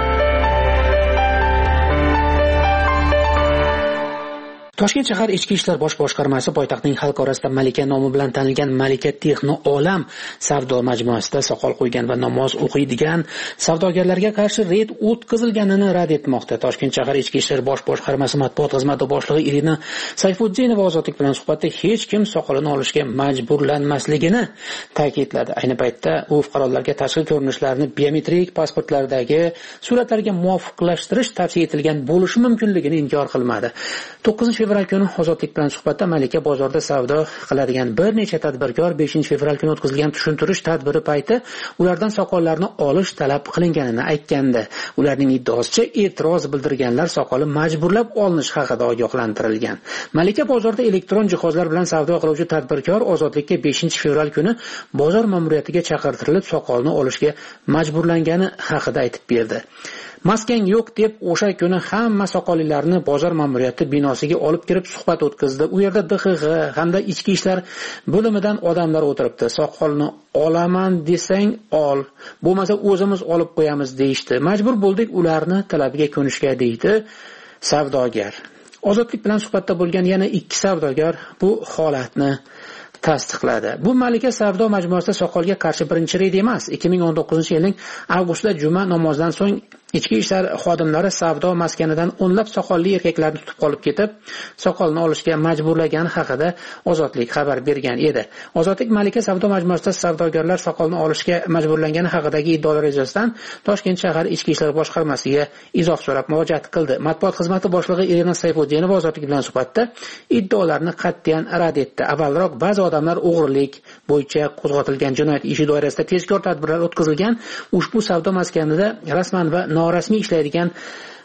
Toshkent shahar Ichki ishlar bosh boshqarmasi poytaxtning xalq orasida Malika nomi bilan tanilgan Malika Texno Olam savdo majmuasida soqol qo'ygan va namoz o'qiydigan savdogarlarga qarshi reyd o'tkazilganini rad etmoqda. Toshkent shahar Ichki ishlar bosh boshqarmasi matbuot xizmati boshlig'i Irina Sayfuddinova ozodlik bilan suhbatda hech kim soqolini olishga majburlanmasligini ta'kidladi. Ayni paytda u fuqarolarga tashqi ko'rinishlarni biometrik pasportlardagi suratlarga muvofiqlashtirish tavsiya etilgan bo'lishi mumkinligini inkor qilmadi. to'qqizinchi fevral kuni ozodlik bilan suhbatda Malika bozorida savdo qiladigan bir necha tadbirkor beshinchi fevral kuni o'tkazilgan tushuntirish tadbiri payti ulardan soqollarni olish talab qilinganini aytgandi. Ularning iddaosicha e'tiroz bildirganlar soqoli majburlab olinish haqida ogohlantirilgan. Malika bozorida elektron jihozlar bilan savdo qiluvchi tadbirkor ozodlikka beshinchi fevral kuni bozor ma'muriyatiga chaqirtirilib soqolni olishga majburlangani haqida aytib berdi. Maskan yo'q deb o'sha kuni hamma soqollilarni bozor ma'muriyati binosiga olib kirib suhbat o'tkazdi. U yerda D X G hamda ichki ishlar bo'limidan odamlar o'tiribdi. Soqolni olaman desang ol, bo'lmasa o'zimiz olib qo'yamiz deyishdi. Majbur bo'ldik ularni talabiga ko'nishga deydi savdogar. Ozodlik bilan suhbatda bo'lgan yana ikki savdogar bu holatni tasdiqladi. Bu Malika savdo majmuasida soqolga qarshi birinchi reyd emas. ikki ming o'n to'qqizinchi yilning avgustida juma namozidan so'ng ichki ishlar xodimlari savdo maskanidan o'nlab soqolli erkaklarni tutib qolib ketib, soqolni olishga majburlagani haqida Ozodlik xabar bergan edi. Ozodlik Malika savdo majmuasida savdogarlar soqolni olishga majburlangani haqidagi iddaolar yuzasidan Toshkent shahar ichki ishlar boshqarmasiga izoh so'rab murojaat qildi. Matbuot xizmati boshlig'i Irina Sayfuddinova Ozodlik bilan suhbatda iddaolarni qat'iyan rad etdi. Avvalroq ba'zi odamlar o'g'rilik bo'yicha qo'zg'atilgan jinoyat ishi doirasida tezkor tadbirlar o'tkazilgan. Ushbu savdo maskanida rasman va norasmiy ishlaydigan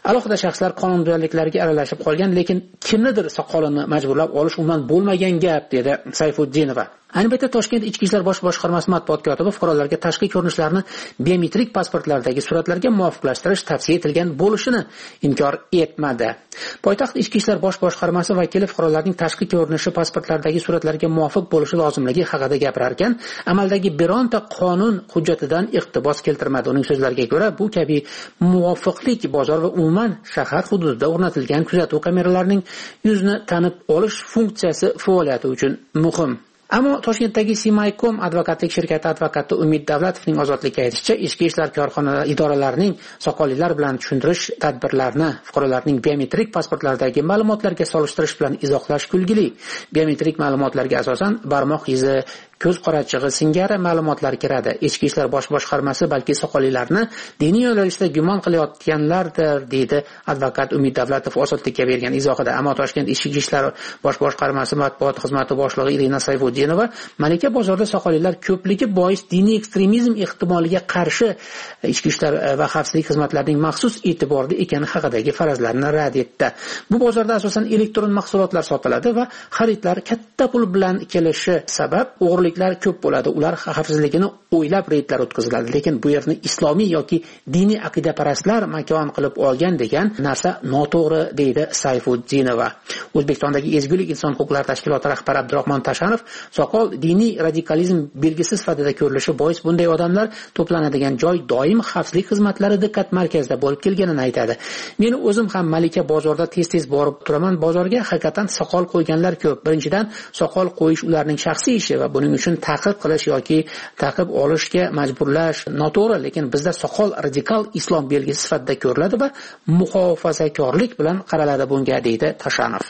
alohida shaxslar qonunbuzarliklarga aralashib qolgan, lekin kimnidir soqolini majburlab olish undan bo'lmagan gap, dedi Sayfuddinova. Ayni paytda Toshkent Ichki ishlar bosh boshqarmasi matbuot kotibi fuqarolarga tashqi ko'rinishlarni biometrik pasportlardagi suratlarga muvofiqlashtirish tavsiya etilgan bo'lishini inkor etmadi. Poytaxt Ichki ishlar bosh boshqarmasi vakili fuqarolarning tashqi ko'rinishi pasportlardagi suratlarga muvofiq bo'lishi lozimligi haqida gapirar ekan, amaldagi bironta qonun hujjatidan iqtibos keltirmadi. Uning so'zlariga ko'ra, bu kabi muvofiqlik bozor va umuman shahar hududida o'rnatilgan kuzatuv kameralarining yuzni tanib olish funksiyasi faoliyati uchun muhim. Ammo Toshkentdagi Simaykom advokatlik shirkati advokati Umid Davlatovning ozodlikka aytishicha, ichki ishlar korxonalari idoralarining soqolliklar bilan tushuntirish tadbirlarini fuqarolarning biometrik pasportlaridagi ma'lumotlarga solishtirish bilan izohlash kulgili. Biometrik ma'lumotlarga asosan barmoq izi, ko'z qorachig'i singari ma'lumotlar kiradi. Ichki ishlar bosh boshqarmasi balki soqolliklarni diniy yo'nalishda gumon qilayotganlardir, deydi advokat Umid Davlatov ozodlikka bergan izohida. Ammo Toshkent Ichki ishlar bosh boshqarmasi matbuot xizmati boshlig'i Irina Sayfuddinova Malika bozorda soqolliklar ko'pligi bois diniy ekstremizm ehtimoliga qarshi ichki ishlar va xavfsizlik xizmatlarining maxsus e'tiborda ekani haqidagi farazlarni rad etdi. Bu bozorda asosan elektron mahsulotlar sotiladi va xaridlar katta pul bilan kelishi sabab o'g'riliklar ko'p bo'ladi. Ular xavfsizligini o'ylab reydlar o'tkaziladi, lekin bu yerni islomiy yoki diniy aqidaparastlar makon qilib olgan degan narsa noto'g'ri, deydi Sayfuddinova. O'zbekistondagi Ezgulik inson huquqlari tashkiloti rahbari Abdurahmon Tashanov soqol diniy radikalizm belgisi sifatida ko'rilishi bois bunday odamlar to'planadigan joy doim xavfsizlik xizmatlari diqqat markazida bo'lib kelganini aytadi. Men o'zim ham Malika bozorda tez-tez borib turaman. Bozorga haqiqatan soqol qo'yganlar ko'p. Birinchidan, soqol qo'yish ularning shaxsiy ishi va buning uchun taqiq qilish yoki taqib olishga majburlash noto'g'ri, lekin bizda soqol radikal islom belgisi sifatida ko'riladi va muhofazakorlik bilan qaraladi bunga, deydi Tashanov.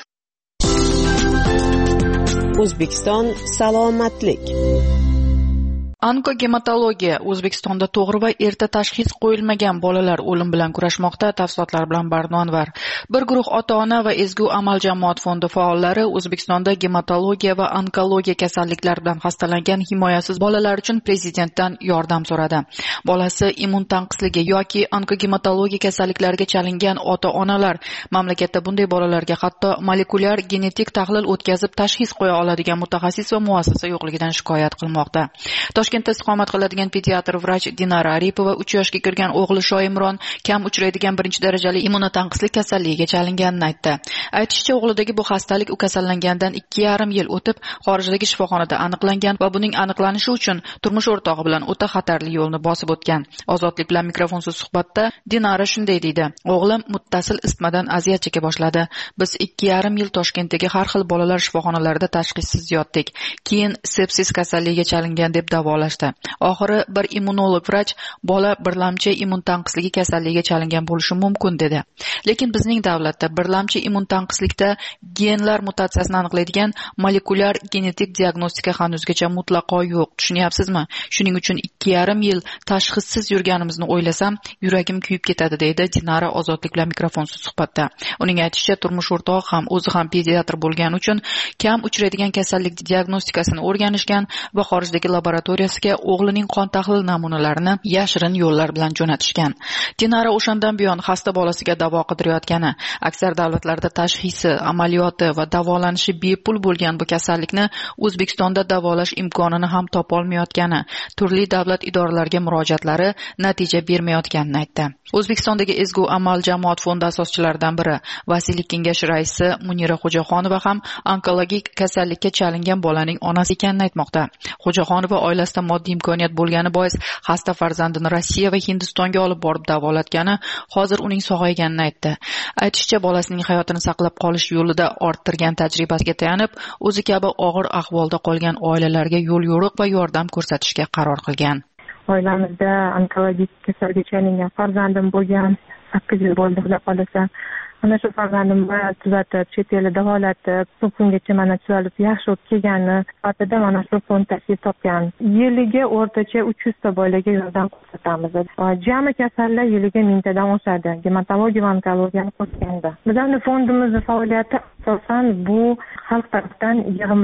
O'zbekiston salomatlik. Onkogematologiya O'zbekistonda to'g'ri va erta tashxis qo'yilmagan bolalar o'lim bilan kurashmoqda. Tafsilotlar bilan Barnonvar. Bir guruh ota-ona va Ezgu amal jamoat fondi faollari O'zbekistonda gematologiya va onkologiya kasalliklari bilan xastalangan himoyasiz bolalar uchun prezidentdan yordam so'radi. Bolasi immun tanqisligi yoki onkogematologiya kasalliklariga chalingan ota-onalar mamlakatda bunday bolalarga hatto molekulyar genetik tahlil o'tkazib tashxis qo'ya oladigan mutaxassis va muassasa yo'qligidan shikoyat qilmoqda. Toshkentda istiqomat qiladigan pediatr vrach Dinara Aripova uch yoshga kirgan o'g'li Shoimron kam uchraydigan birinchi darajali immunotanqislik kasalligiga chalinganini aytdi. Aytishicha, o'g'lidagi bu xastalik u kasallangandan ikki yarim yil o'tib xorijdagi shifoxonada aniqlangan va buning aniqlanishi uchun turmush o'rtog'i bilan o'ta xatarli yo'lni bosib o'tgan. Ozodlik bilan mikrofonsiz suhbatda Dinara shunday deydi: "O'g'lim muttasil isitmadan aziyat cheka boshladi. Biz ikki yarim yil Toshkentdagi har xil bolalar shifoxonalarida tashxissiz yotdik. Keyin sepsis kasalligiga chalingan deb davolashdi. Oxiri bir immunolog vrach bola birlamchi immun tanqisligi kasalligiga chalingan bo'lishi mumkin dedi. Lekin bizning davlatda birlamchi immun tanqislikda genlar mutatsiyasini aniqlaydigan molekulyar genetik diagnostika hanuzgacha mutlaqo yo'q. Tushunyapsizmi? Shuning uchun ikki yarim yil tashxissiz yurganimizni o'ylasam, yuragim kuyib ketadi", deydi Dinara Ozodlik bilan mikrofonsiz suhbatda. Uning aytishicha, turmush o'rtog'i ham o'zi ham pediatr bo'lgani uchun kam uchraydigan kasallik diagnostikasini o'rganishgan va xorijdagi laboratoriyasiga o'g'lining qon tahlil namunalarini yashirin yo'llar bilan jo'natishgan. Dinara o'shandan buyon xasta bolasiga davo qidirayotgani, aksar davlatlarda tashxisi, amaliyoti va davolanishi bepul bo'lgan bu kasallikni O'zbekistonda davolash imkonini ham topolmayotgani, turli davlat idoralariga murojaatlari natija bermayotganini aytdi. O'zbekistondagi Ezgu amal jamoat fondi asoschilaridan biri, vasiylik kengashi raisi Munira Xo'jaxonova ham onkologik kasallikka chalingan bolaning onasi ekanini aytmoqda. Xo'jaxonova oilasida moddiy imkoniyat bo'lgani bois xasta farzandini Rossiya va Hindistonga olib borib davolatgani, hozir uning sog'ayganini aytdi. Aytishicha, bolasining hayotini saqlab qolish yo'lida orttirgan tajribasiga tayanib, o'zi kabi og'ir ahvolda qolgan oilalarga yo'l yo'riq va yordam ko'rsatishga qaror qilgan. Oilamizda onkologik kasallikka chalingan farzandim bo'lgan, sakkiz yil bo'ldi xudo qolsa. Mana shu farzandimni tuzatib, chet elda davolatib, bu kungacha mana tuzalib yaxshi bo'lib kelgani sifatida mana shu fond tashkil topgan. Yiliga o'rtacha uch yuz ta bolaga yordam ko'rsatamiz. Jami kasallar yiliga mingtadan oshadi. Gematologiya va onkologiyani qo'shganda. Bizning fondimizning faoliyati asosan bu xalq tomonidan yig'imlar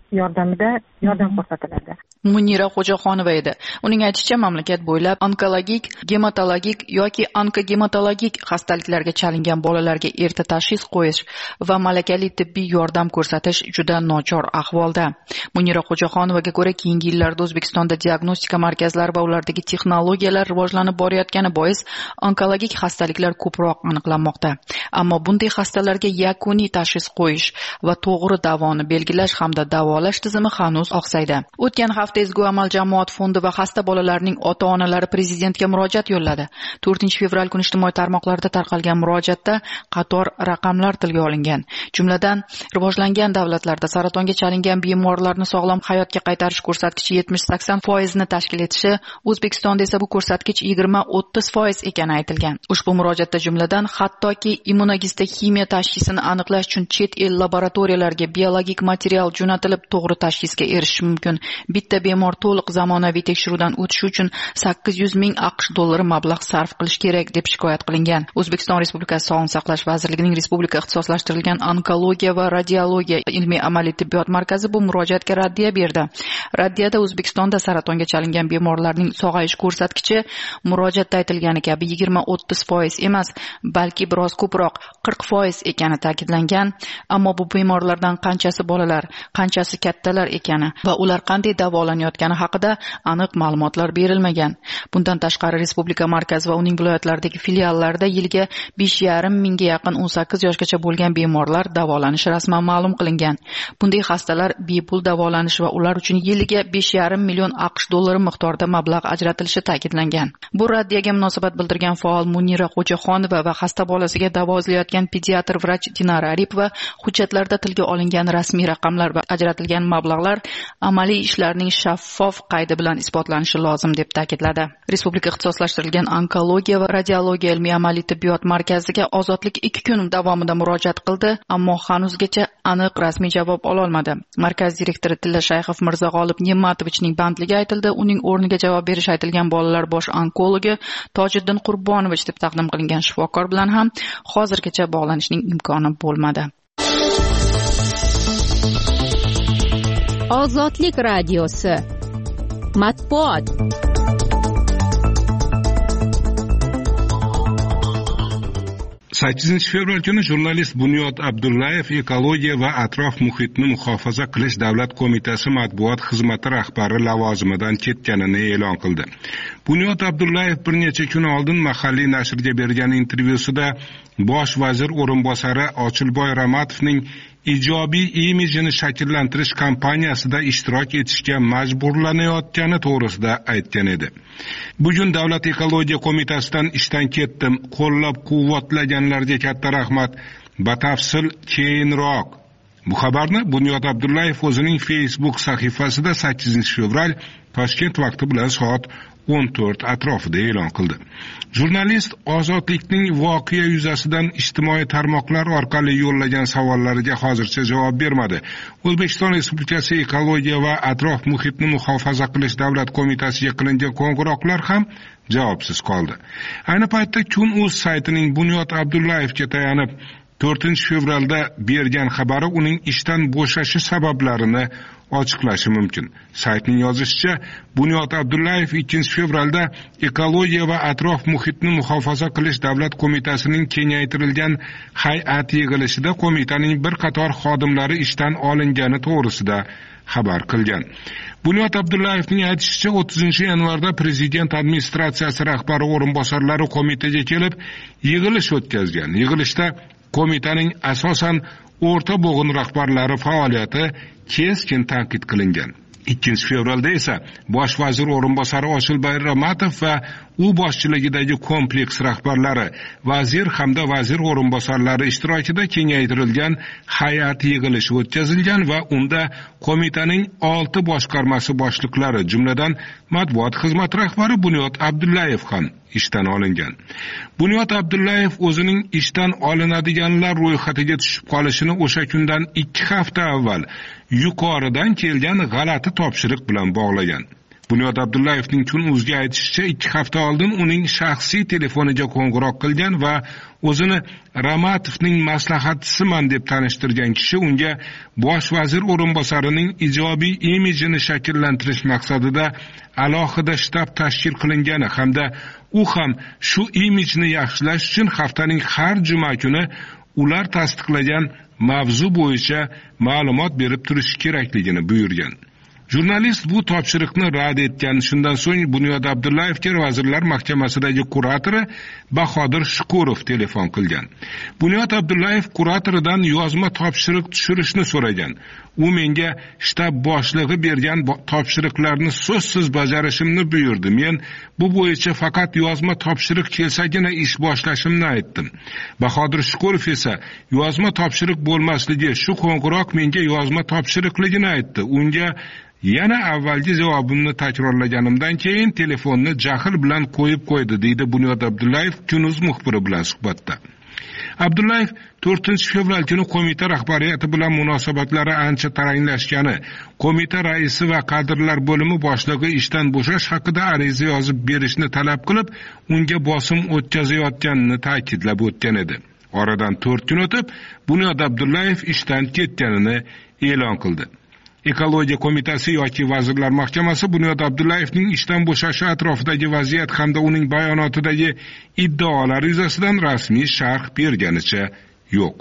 yordamida yordam ko'rsatiladi. Munira Xo'jaxonova edi. Uning aytishicha, mamlakat bo'ylab onkologik, gematologik yoki onkogematologik xastaliklarga chalingan bolalarga erta tashxis qo'yish va malakali tibbiy yordam ko'rsatish juda nochor ahvolda. Munira Xo'jaxonovaga ko'ra, keyingi yillarda O'zbekistonda diagnostika markazlari va ulardagi texnologiyalar rivojlanib borayotgani bois onkologik xastaliklar ko'proq aniqlanmoqda. Ammo bunday xastalarga yakuniy tashxis qo'yish va to'g'ri davoni belgilash hamda davolash tizimi hanuz oqsaydi. O'tgan hafta Ezgu amal jamoat fondi va xasta bolalarning ota-onalari prezidentga murojaat yo'lladi. to'rtinchi fevral kuni ijtimoiy tarmoqlarda tarqalgan murojaatda qator raqamlar tilga olingan. Jumladan, rivojlangan davlatlarda saratonga chalingan bemorlarni sog'lom hayotga qaytarish ko'rsatkichi yetmish sakson foiz ni tashkil etishi, O'zbekistonda esa bu ko'rsatkich yigirma o'ttiz foiz ekani aytilgan. Ushbu murojaatda jumladan hattoki immunogistokimiya tashxisini aniqlash uchun chet el laboratoriyalarga biologik material jo'natilib to'g'ri tashxisga erishish mumkin. Bitta bemor to'liq zamonaviy tekshiruvdan o'tishi uchun sakkiz yuz ming AQSh dollari mablag' sarf qilish kerak deb shikoyat qilingan. O'zbekiston Respublikasi Sog'liqni saqlash vazirligining Respublika ixtisoslashtirilgan onkologiya va radiologiya ilmiy amaliy tibbiyot markazi bu murojaatga raddiya berdi. Raddiyada O'zbekistonda saratonga chalingan bemorlarning sog'ayish ko'rsatkichi murojaatda aytilgani kabi yigirma o'ttiz foiz emas, balki biroz ko'proq qirq foiz ekani ta'kidlangan. Ammo bu bemorlardan qanchasi bolalar, qanchasi kattalar ekani va ular qanday davolanayotgani haqida aniq ma'lumotlar berilmagan. Bundan tashqari Respublika markazi va uning viloyatlaridagi filiallarida yiliga besh yarim mingga yaqin o'n sakkiz yoshgacha bo'lgan bemorlar davolanishi rasman ma'lum qilingan. Bunday xastalar bepul davolanish va ular uchun yiliga besh yarim million AQSh dollari miqdorida mablag' ajratilishi ta'kidlangan. Bu raddiyaga munosabat bildirgan faol Munira Xo'jaxonova va xasta bolasiga davo izlayotgan pediatr vrach Dinara Aripova hujjatlarda tilga olingan rasmiy raqamlar va ajratilgan mablag'lar amaliy ishlarning shaffof qaydi bilan isbotlanishi lozim deb ta'kidladi. Respublika ixtisoslashtirilgan onkologiya va radiologiya ilmiy amaliy tibbiyot markaziga Ozodlik ikki kun davomida murojaat qildi, ammo hanuzgacha aniq rasmiy javob ololmadi. Markaz direktori Tilla Shayxov Mirzag'olib Ne'matovichning bandligi aytildi. Uning o'rniga javob berish aytilgan bolalar bosh onkologi Tojiddin Qurbonovich deb taqdim qilingan shifokor bilan ham hozirgacha bog'lanishning imkoni bo'lmadi. Ozodlik radiosi matbuot. sakkizinchi fevral kuni jurnalist Bunyod Abdullayev ekologiya va atrof muhitni muhofaza qilish davlat qo'mitasi matbuot xizmati rahbari lavozimidan ketganini e'lon qildi. Bunyod Abdullayev bir necha kun oldin mahalliy nashrga bergan intervyusida bosh vazir o'rinbosari Ochilboy Ramatovning ijobiy imijini shakllantirish kampaniyasida ishtirok etishga majburlanayotgani to'g'risida aytgan edi. Bugun Davlat ekologiya qo'mitasidan ishdan ketdim. Qo'llab-quvvatlaganlarga katta rahmat. Batafsil keyinroq. Bu xabarni Bunyod Abdullayev o'zining Facebook sahifasida sakkizinchi fevral Toshkent vaqti bilan soat o'n to'rt atrofida e'lon qildi. Jurnalist Ozodlikning voqea yuzasidan ijtimoiy tarmoqlar orqali yo'llagan savollariga hozircha javob bermadi. O'zbekiston Respublikasi ekologiya va atrof muhitni muhofaza qilish davlat qo'mitasiga qilingan qo'ng'iroqlar ham javobsiz qoldi. Ayni paytda Kun.uz saytining Bunyod Abdullayevga tayanib to'rtinchi fevralda bergan xabari uning ishdan bo'shashi sabablarini ochiqlashi mumkin. Saytning yozishicha, Bunyod Abdullayev ikkinchi fevralda ekologiya va atrof muhitni muhofaza qilish davlat qo'mitasining kengaytirilgan hay'at yig'ilishida qo'mitaning bir qator xodimlari ishdan olingani to'g'risida xabar qilgan. Bunyod Abdullayevning aytishicha, o'ttizinchi yanvarda prezident administratsiyasi rahbari o'rinbosarlari qo'mitaga kelib yig'ilish o'tkazgan. Yig'ilishda qo'mitaning asosan o'rta bo'g'in rahbarlari faoliyati keskin tanqid qilingan. ikkinchi fevralda esa bosh vazir o'rinbosari Ochilboy Ramatov va u boshchiligidagi kompleks rahbarlari, vazir hamda vazir o'rinbosarlari ishtirokida kengaytirilgan hay'at yig'ilishi o'tkazilgan va unda qo'mitaning olti boshqarmasi boshliqlari, jumladan matbuot xizmati rahbari Bunyod Abdullayev ham ishdan olingan. Bunyod Abdullayev o'zining ishdan olinadiganlar ro'yxatiga tushib qolishini o'sha kundan ikki hafta avval yuqoridan kelgan g'alati topshiriq bilan bog'lagan. Bunyod Abdullayevning Kun.uzga aytishicha, ikki hafta oldin uning shaxsiy telefoniga qo'ng'iroq qilgan va o'zini Ramatovning maslahatchisiman deb tanishtirgan kishi unga bosh vazir o'rinbosarining ijobiy imijini shakllantirish maqsadida alohida shtab tashkil qilingani hamda u ham shu imijni yaxshilash uchun haftaning har juma kuni ular tasdiqlagan mavzu bo'yicha ma'lumot berib turishi kerakligini buyurgan. Jurnalist bu topshiriqni rad etgan. Shundan so'ng Bunyod Abdullayevga Vazirlar Mahkamasidagi kuratori Bahodir Shukurov telefon qilgan. Bunyod Abdullayev kuratoridan yozma topshiriq tushirishni so'ragan. U menga shtab boshlig'i bergan topshiriqlarni so'zsiz bajarishimni buyurdi. Men bu bo'yicha faqat yozma topshiriq kelsagina ish boshlashimni aytdim. Bahodir Shukurov esa yozma topshiriq bo'lmasligi, shu qo'ng'iroq menga yozma topshiriqligini aytdi. Unga yana avvalgi javobimni takrorlaganimdan keyin telefonni jahl bilan qo'yib qo'ydi, deydi Bunyod Abdullayev Kun.uz muxbiri bilan suhbatda. Abdullayev to'rtinchi fevral kuni qo'mita rahbariyati bilan munosabatlari ancha taranglashgani, qo'mita raisi va kadrlar bo'limi boshlig'i ishdan bo'shash haqida ariza yozib berishni talab qilib, unga bosim o'tkazayotganini ta'kidlab o'tgan edi. Oradan to'rt kun o'tib, Bunyod Abdullayev ishdan ketganini e'lon qildi. Ekologiya qo'mitasi yoki Vazirlar Mahkamasi Bunyod Abdullayevning ishdan bo'shashi atrofidagi vaziyat hamda uning bayonotidagi iddaolar yuzasidan rasmiy sharh berganicha yo'q.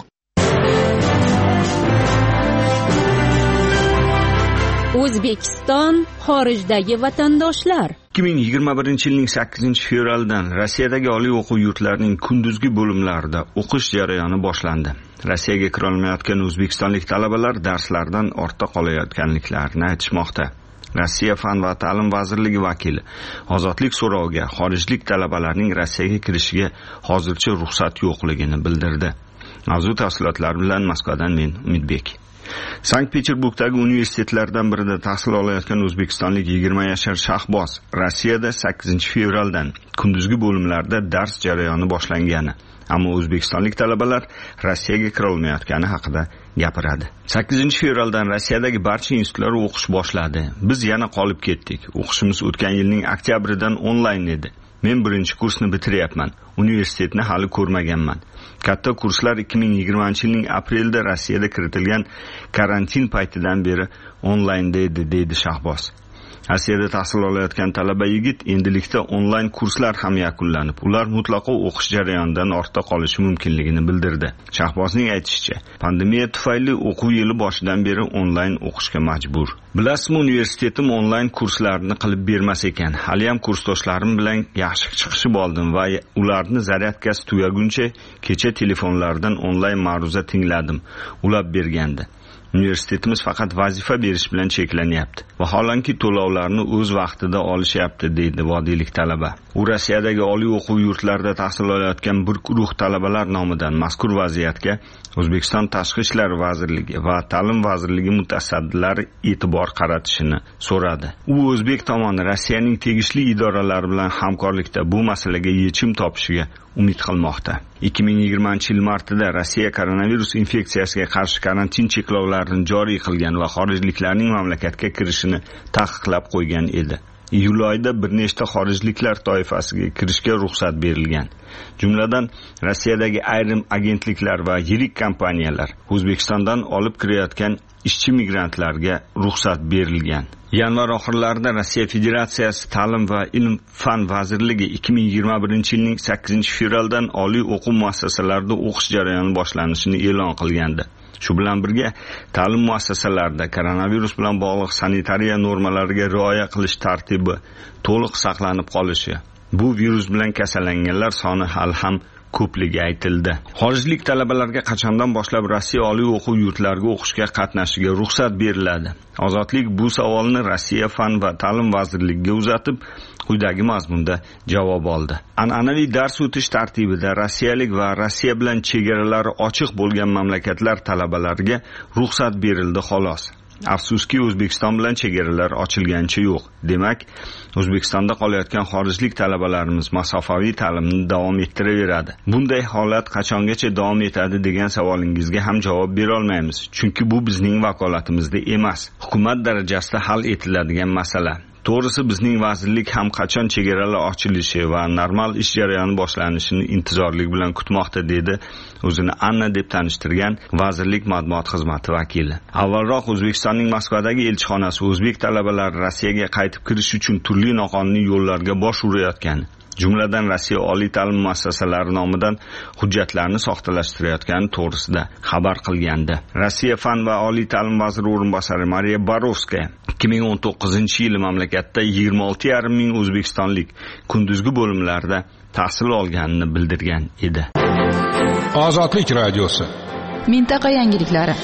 O'zbekiston xorijdagi vatandoshlar. ikki ming yigirma birinchi yilning sakkizinchi fevraldan Rossiyadagi oliy o'quv yurtlarining kunduzgi bo'limlarida o'qish jarayoni boshlandi. Rossiyaga kira olmayotgan o'zbekistonlik talabalar darslardan ortda qolayotganliklarini aytishmoqda. Rossiya Fan va ta'lim vazirligi vakili ozodlik so'roviga xorijlik talabalarning Rossiyaga kirishiga hozircha ruxsat yo'qligini bildirdi. Mavzu tafsilotlari bilan Moskvadan men Umidbek. Sankt-Peterburgdagi universitetlardan birida tahsil olayotgan o'zbekistonlik yigirma yashar Shahboz Rossiyada sakkizinchi fevraldan kunduzgi bo'limlarda dars jarayoni boshlangani, ammo o'zbekistonlik talabalar Rossiyaga kira olmayotgani haqida gapiradi. sakkizinchi fevraldan Rossiyadagi barcha institutlar o'qish boshladi. Biz yana qolib ketdik. O'qishimiz o'tgan yilning oktyabridan onlayn edi. Men birinchi kursni bitiryapman. Universitetni hali ko'rmaganman. Katta kurslar ikki ming yigirmanchi yilning aprelda Rossiyada kiritilgan karantin paytidan beri onlaynda edi, deydi Shahboz. Rossiyada tahsil olayotgan talaba yigit endilikda onlayn kurslar ham yakunlanib, ular mutlaqo o'qish jarayonidan ortda qolishi mumkinligini bildirdi. Shahbozning aytishicha, pandemiya tufayli o'quv yili boshidan beri onlayn o'qishga majbur. Bilasizmi, universitetim onlayn kurslarni qilib bermas ekan. Hali ham kursdoshlarim bilan yaxshi chiqishib oldim va ularni zaryadkasi tugaguncha kecha telefonlardan onlayn ma'ruza tingladim. Ulab bergandi. Universitetimiz faqat vazifa berish bilan cheklanyapti. Vaholanki to'lovlarni o'z vaqtida olishyapti, deydi vodiylik talaba. U Rossiyadagi oliy o'quv yurtlarida tahsil olayotgan bir guruh talabalar nomidan mazkur vaziyatga O'zbekiston Tashqi ishlar vazirligi va ta'lim vazirligi mutasaddilari e'tibor qaratishini so'radi. U o'zbek tomoni Rossiyaning tegishli idoralari bilan hamkorlikda bu masalaga yechim topishiga umid qilmoqda. ikki ming yigirmanchi yil martida Rossiya koronavirus infeksiyasiga qarshi karantin cheklovlarini joriy qilgan va xorijliklarning mamlakatga kirishini taqiqlab qo'ygan edi. Iyul oyida bir nechta xorijliklar toifasiga kirishga ruxsat berilgan. Jumladan Rossiyadagi ayrim agentliklar va yirik kompaniyalar O'zbekistondan olib kirayotgan ishchi migrantlarga ruxsat berilgan. Yanvar oxirlarida Rossiya Federatsiyasi Ta'lim va ilm fan vazirligi ikki ming yigirma birinchi yilning sakkizinchi fevraldan oliy o'quv muassasalarida o'qish jarayoni boshlanishini e'lon qilgandi. Shu bilan birga ta'lim muassasalarida koronavirus bilan bog'liq sanitariya normalariga rioya qilish tartibi to'liq saqlanib qolishi, bu virus bilan kasallanganlar soni hali ham ko'pligi aytildi. Xorijlik talabalarga qachondan boshlab Rossiya oliy o'quv yurtlariga o'qishga qatnashishiga ruxsat beriladi? Ozodlik bu savolni Rossiya Fan va ta'lim vazirligiga uzatib, quyidagi mazmunda javob oldi. An'anaviy dars o'tish tartibida rossiyalik va Rossiya bilan chegaralari ochiq bo'lgan mamlakatlar talabalariga ruxsat berildi xolos. Afsuski, O'zbekiston bilan chegaralar ochilgancha yo'q. Demak, O'zbekistonda qolayotgan xorijlik talabalarimiz masofaviy ta'limni davom ettiraveradi. Bunday holat qachongacha davom etadi degan savolingizga ham javob bera olmaymiz, chunki bu bizning vakolatimizda emas. Hukumat darajasida hal etiladigan masala. To'g'risi bizning vazirlik ham qachon chegaralar ochilishi va normal ish jarayoni boshlanishini intizorlik bilan kutmoqda, dedi o'zini Anna deb tanishtirgan vazirlik matbuot xizmati vakili. Avvalroq O'zbekistonning Moskvadagi elchixonasi o'zbek talabalari Rossiyaga qaytib kirish uchun turli noqonuniy yo'llarga bosh urayotgani, jumladan Rossiya oliy ta'lim muassasalari nomidan hujjatlarni soxtalashtirayotgani to'g'risida xabar qilgandi. Rossiya fan va oliy ta'lim vaziri o'rinbosari Mariya Borovskaya ikki ming o'n to'qqizinchi yili mamlakatda yigirma olti yarim ming o'zbekistonlik kunduzgi bo'limlarda tahsil olganini bildirgan edi. Ozodlik radiosi. Mintaqa yangiliklari.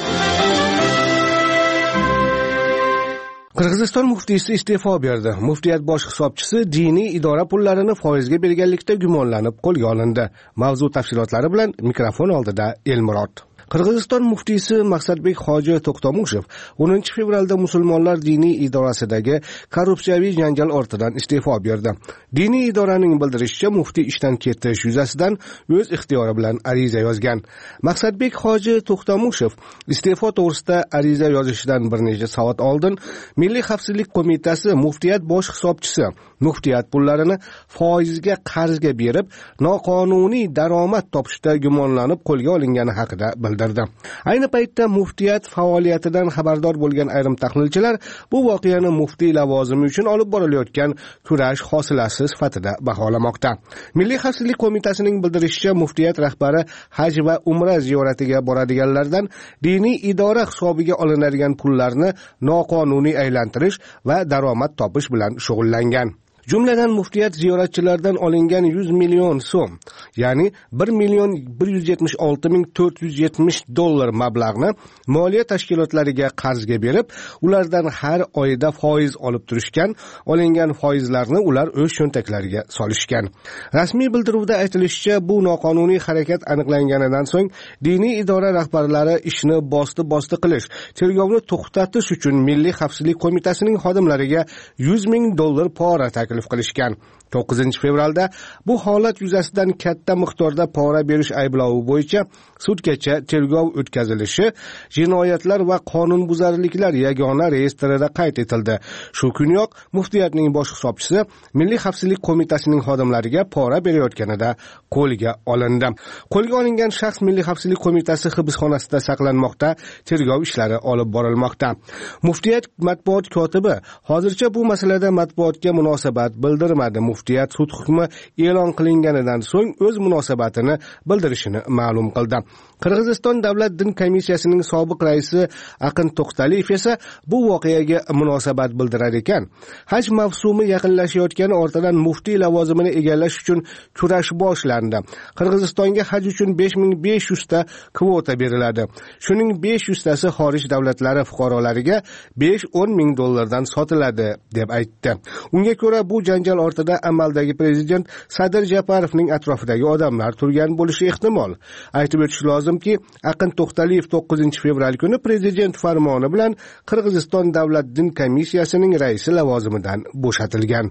Qirg'iziston muftiysi iste'fo berdi. Muftiyat bosh hisobchisi diniy idora pullarini foizga berganlikda gumonlanib qo'lga olindi. Mavzu tafsilotlari bilan mikrofon oldida Elmurod. Qirg'iziston muftiysi Maqsadbek Hoji To'xtamushev o'ninchi fevralda musulmonlar diniy idorasidagi korrupsiyaviy janjal ortidan iste'fo berdi. Diniy idoraning bildirishicha, muftiy ishdan ketish yuzasidan o'z ixtiyori bilan ariza yozgan. Maqsadbek Hoji To'xtamushev iste'fo to'g'risida ariza yozishidan bir necha soat oldin Milliy xavfsizlik qo'mitasi muftiyat bosh hisobchisi muftiyat pullarini foizga qarzga berib, noqonuniy daromad topishda gumonlanib qo'lga olingani haqida bildirdi. Ayni paytda muftiyat faoliyatidan xabardor bo'lgan ayrim tahlilchilar bu voqeani muftiy lavozimi uchun olib borilayotgan kurash hosilasi sifatida baholamoqda. Milliy xavfsizlik qo'mitasining bildirishicha, muftiyat rahbari haj va umra ziyoratiga boradiganlardan diniy idora hisobiga olinadigan pullarni noqonuniy aylantirish va daromad topish bilan shug'ullangan. Jumladan muftiyat ziyoratchilardan olingan yuz million so'm, ya'ni bir million bir yuz yetmish olti ming to'rt yuz yetmish dollar mablag'ni moliya tashkilotlariga qarzga berib, ulardan har oyda foiz olib turishgan, olingan foizlarni ular o'z cho'ntaklariga solishgan. Rasmiy bildiruvda aytilishicha, bu noqonuniy harakat aniqlanganidan so'ng diniy idora rahbarlari ishni bosti-bosti qilish, tergovni to'xtatish uchun Milliy xavfsizlik qo'mitasining xodimlariga yuz ming dollar pora taklif qilishgan. to'qqizinchi fevralda bu holat yuzasidan katta miqdorda pora berish ayblovi bo'yicha sudgacha tergov o'tkazilishi jinoyatlar va qonunbuzarliklar yagona reyestrida qayd etildi. Shu kuniyoq muftiyatning bosh hisobchisi Milliy xavfsizlik qo'mitasining xodimlariga pora berayotganida qo'lga olindi. Qo'lga olingan shaxs Milliy xavfsizlik qo'mitasi hibsxonasida saqlanmoqda, tergov ishlari olib borilmoqda. Muftiyat matbuot kotibi hozircha bu masalada matbuotga munosabat bildirmadi. Muftiyat sud hukmi e'lon qilinganidan so'ng o'z munosabatini bildirishini ma'lum qildi. Qirg'iziston davlat din komissiyasining sobiq raisi Aqin To'xtaliyev esa bu voqeaga munosabat bildirar ekan. Haj mavsumi yaqinlashayotgani ortidan muftiy lavozimini egallash uchun kurash boshlandi. Qirg'izistonga haj uchun besh ming besh yuz ta kvota beriladi. Shuning besh yuz tasi xorij davlatlari fuqarolariga besh o'n ming dollardan sotiladi, deb aytdi. Unga ko'ra, bu janjal ortida amaldagi prezident Sadir Japarovning atrofidagi odamlar turgan bo'lishi ehtimol. Aytib o'tish lozimki, Aqin To'xtaliyev to'qqizinchi fevral kuni prezident farmoni bilan Qirg'iziston davlat din komissiyasining raisi lavozimidan bo'shatilgan.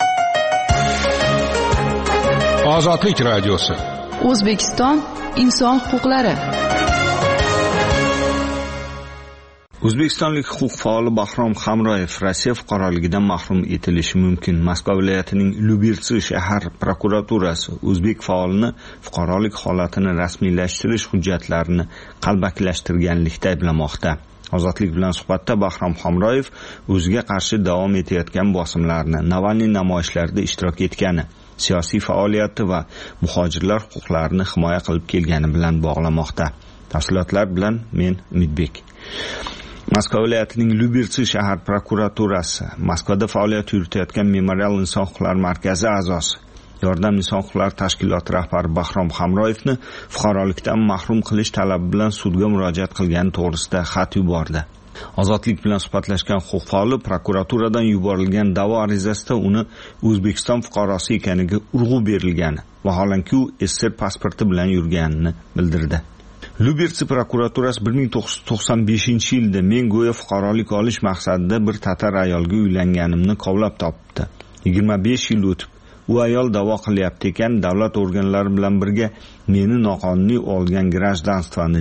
Ozodlik radiosi. O'zbekiston inson huquqlari. O'zbekistonlik huquq faoli Bahrom Hamroyev Rossiya fuqaroligidan mahrum etilishi mumkin. Moskva viloyatining Lyubirtsi shahar prokuraturasi o'zbek faolini fuqarolik holatini rasmiylashtirish hujjatlarini qalbakilashtirganlikda ayblamoqda. Ozodlik bilan suhbatda Bahrom Hamroyev o'ziga qarshi davom etayotgan bosimlarni, Navalniy namoyishlarida ishtirok etgani, siyosiy faoliyati va muhojirlar huquqlarini himoya qilib kelgani bilan bog'lamoqda. Tafsilotlar bilan men Umidbek. Moskva viloyatining Lyubirtsi shahar prokuraturasi Moskvada faoliyat yuritayotgan Memorial inson huquqlari markazi a'zosi, Yordam inson huquqlari tashkiloti rahbari Bahrom Hamroyevni fuqarolikdan mahrum qilish talabi bilan sudga murojaat qilgani to'g'risida xat yubordi. Ozodlik bilan suhbatlashgan huquq faoli prokuraturadan yuborilgan da'vo arizasida uni O'zbekiston fuqarosi ekaniga urg'u berilgani, vaholanki u S S R pasporti bilan yurganini bildirdi. Lyubirtsi prokuraturasi bir ming to'qqiz yuz to'qson beshinchi yilda men go'yo fuqarolik olish maqsadida bir tatar ayolga uylanganimni kovlab topibdi. yigirma besh yil o'tib, u ayol da'vo qilyapti ekan, davlat organlari bilan birga meni noqonuniy olgan grajdanstvani deb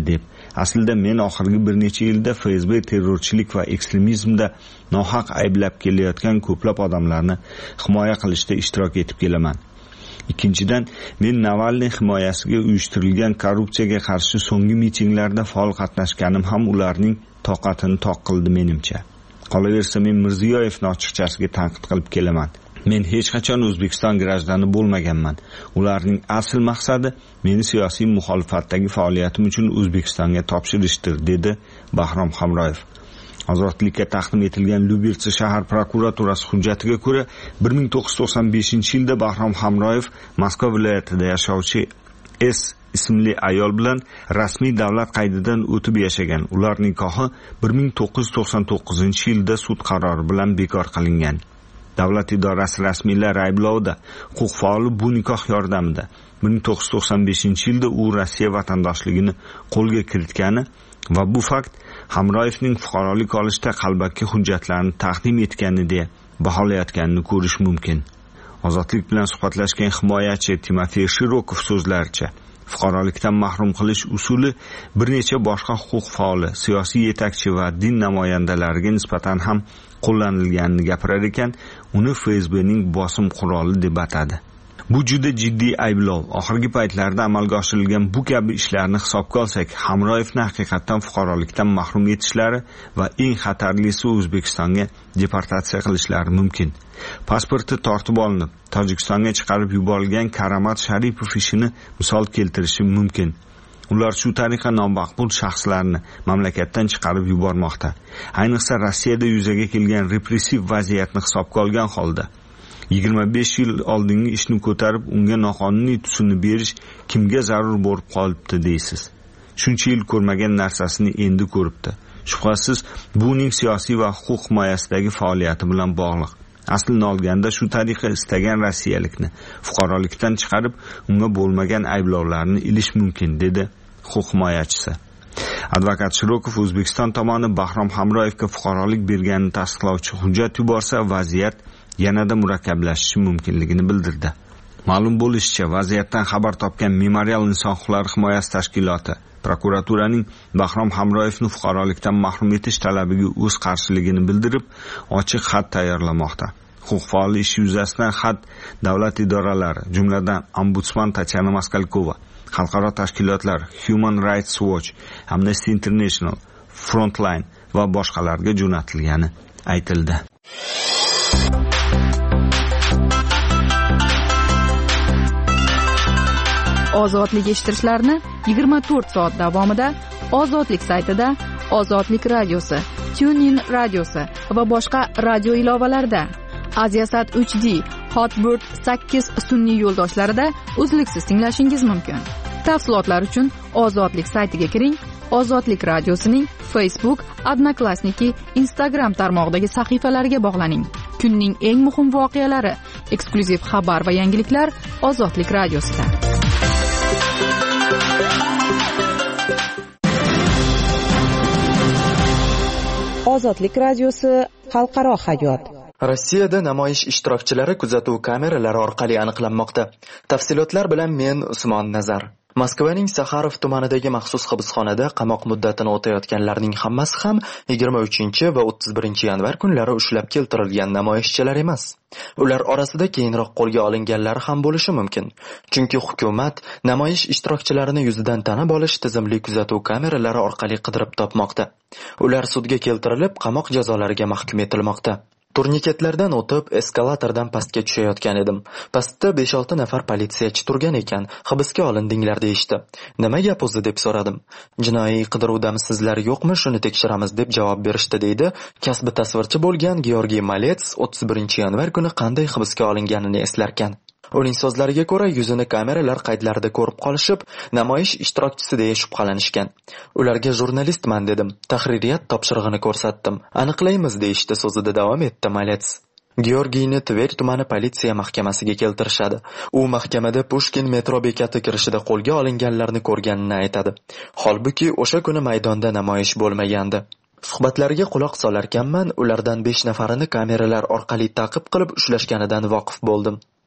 Aslida men oxirgi bir necha yilda F S B terrorchilik va ekstremizmda nohaq ayblab kelayotgan ko'plab odamlarni himoya qilishda ishtirok etib kelaman. Ikkinchidan, men Navalniy himoyasiga uyushtirilgan korrupsiyaga qarshi so'nggi mitinglarda faol qatnashganim ham ularning toqatini toq qildi menimcha. Qolaversa, men Mirziyoyevni ochiqchasiga tanqid qilib kelaman. Men hech qachon O'zbekiston grajdani bo'lmaganman. Ularning asl maqsadi meni siyosiy muxolifatdagi faoliyatim uchun O'zbekistonga topshirishdir, dedi Bahrom Hamroyev. Ozodlikka taqdim etilgan Lyubitsa shahar prokuraturasi hujjatiga ko'ra, bir ming to'qqiz yuz to'qson beshinchi yilda Bahrom Hamroyev Moskva viloyatida yashovchi S ismli ayol bilan rasmiy davlat qaydidan o'tib yashagan. Ular nikohi bir ming to'qqiz yuz to'qson to'qqizinchi yilda sud qarori bilan bekor qilingan. Davlat idorasi rasmiylari ayblovda huquq faoli bu nikoh yordamida bir ming to'qqiz yuz to'qson beshinchi yilda u Rossiya vatandoshligini qo'lga kiritgani va bu fakt Hamroyevning fuqarolik olishda qalbaki hujjatlarni taqdim etgani deya baholayotganini ko'rish mumkin. Ozodlik bilan suhbatlashgan himoyachi Timofey Shirokov so'zlaricha, fuqarolikdan mahrum qilish usuli bir necha boshqa huquq faoli, siyosiy yetakchi va din namoyandalariga nisbatan ham qo'llanilganini gapirar ekan, uni F S Bning bosim quroli deb atadi. Bu juda jiddiy ayblov. Oxirgi paytlarda amalga oshirilgan bu kabi ishlarni hisobga olsak, Hamroyevni haqiqatan fuqarolikdan mahrum etishlari va eng xatarlisi O'zbekistonga deportatsiya qilishlari mumkin. Pasporti tortib olinib, Tojikistonga chiqarib yuborilgan Karamat Sharipov ishini misol keltirishim mumkin. Ular shu tariqa nomaqbul shaxslarni mamlakatdan chiqarib yubormoqda. Ayniqsa Rossiyada yuzaga kelgan repressiv vaziyatni hisobga olgan holda yigirma besh yil oldingi ishni ko'tarib unga noqonuniy tusini berish kimga zarur bo'lib qolibdi deysiz. Shuncha yil ko'rmagan narsasini endi ko'ribdi. Shubhasiz, bu uning siyosiy va huquq himoyasidagi faoliyati bilan bog'liq. Aslini olganda shu tariqa istagan rossiyalikni fuqarolikdan chiqarib, unga bo'lmagan ayblovlarni ilish mumkin, dedi huquq himoyachisi. Advokat Shirokov O'zbekiston tomoni Bahrom Hamroyevga fuqarolik berganini tasdiqlovchi hujjat yuborsa, vaziyat yanada murakkablashishi mumkinligini bildirdi. Ma'lum bo'lishicha, vaziyatdan xabar topgan Memorial inson huquqlari himoyasi tashkiloti prokuraturaning Bahrom Hamroyevni fuqarolikdan mahrum etish talabiga o'z qarshiligini bildirib, ochiq xat tayyorlamoqda. Huquq faoli ishi yuzasidan xat davlat idoralari, jumladan Ombudsman Tatyana Maskalkova, xalqaro tashkilotlar Human Rights Watch, Amnesty International, Frontline va boshqalarga jo'natilgani aytildi. Ozodlik eshittirishlarni yigirma to'rt soat davomida Ozodlik saytida, Ozodlik radiosi, TuneIn radiosi va boshqa radio ilovalarida, Aziasat uch D, Hotbird sakkiz sun'iy yo'ldoshlarida uzluksiz tinglashingiz mumkin. Tafsilotlar uchun Ozodlik saytiga kiring. Ozodlik radiosining Facebook, Odnoklassniki, Instagram tarmog'idagi sahifalariga bog'laning. Kunning eng muhim voqealari, eksklyuziv xabar va yangiliklar Ozodlik radiosida. Ozodlik radiosi xalqaro hayot. Rossiyada namoyish ishtirokchilari kuzatuv kameralari orqali aniqlanmoqda. Tafsilotlar bilan men Usmon Nazar. Moskvaning Saxarov tumanidagi maxsus hibsxonada qamoq muddatini o'tayotganlarning hammasi ham yigirma uchinchi va o'ttiz birinchi yanvar kunlari ushlab keltirilgan namoyishchilar emas. Ular orasida keyinroq qo'lga olinganlari ham bo'lishi mumkin. Chunki hukumat namoyish ishtirokchilarini yuzidan tanib olish tizimli kuzatuv kameralari orqali qidirib topmoqda. Ular sudga keltirilib, qamoq jazolariga mahkum etilmoqda. Turniketlardan o'tib, eskalatordan pastga tushayotgan edim. Pastda besh olti nafar politsiyachi turgan ekan. Hibsga olindinglar deyishdi. Nima gap o'zi deb so'radim. Jinoiy qidiruvdamisizlar yo'qmi, shuni tekshiramiz deb javob berishdi, deydi kasbi tasvirchi bo'lgan Georgiy Malets o'ttiz birinchi yanvar kuni qanday hibsga olinganini eslarkan. Uning so'zlariga ko'ra, yuzini kameralar qaydlarida ko'rib qolishib, namoyish ishtirokchisi deya shubhalanishgan. Ularga jurnalistman dedim, tahririyat topshirig'ini ko'rsatdim. Aniqlaymiz deyishdi, so'zida davom etdi Malets. Georgiyni Tver tumani politsiya mahkamasiga keltirishadi. U mahkamada Pushkin metro bekati kirishida qo'lga olinganlarni ko'rganini aytadi. Holbuki o'sha kuni maydonda namoyish bo'lmagandi. Suhbatlariga quloq solarkanman, ulardan besh nafarini kameralar orqali ta'qib qilib ushlashganidan voqif bo'ldim.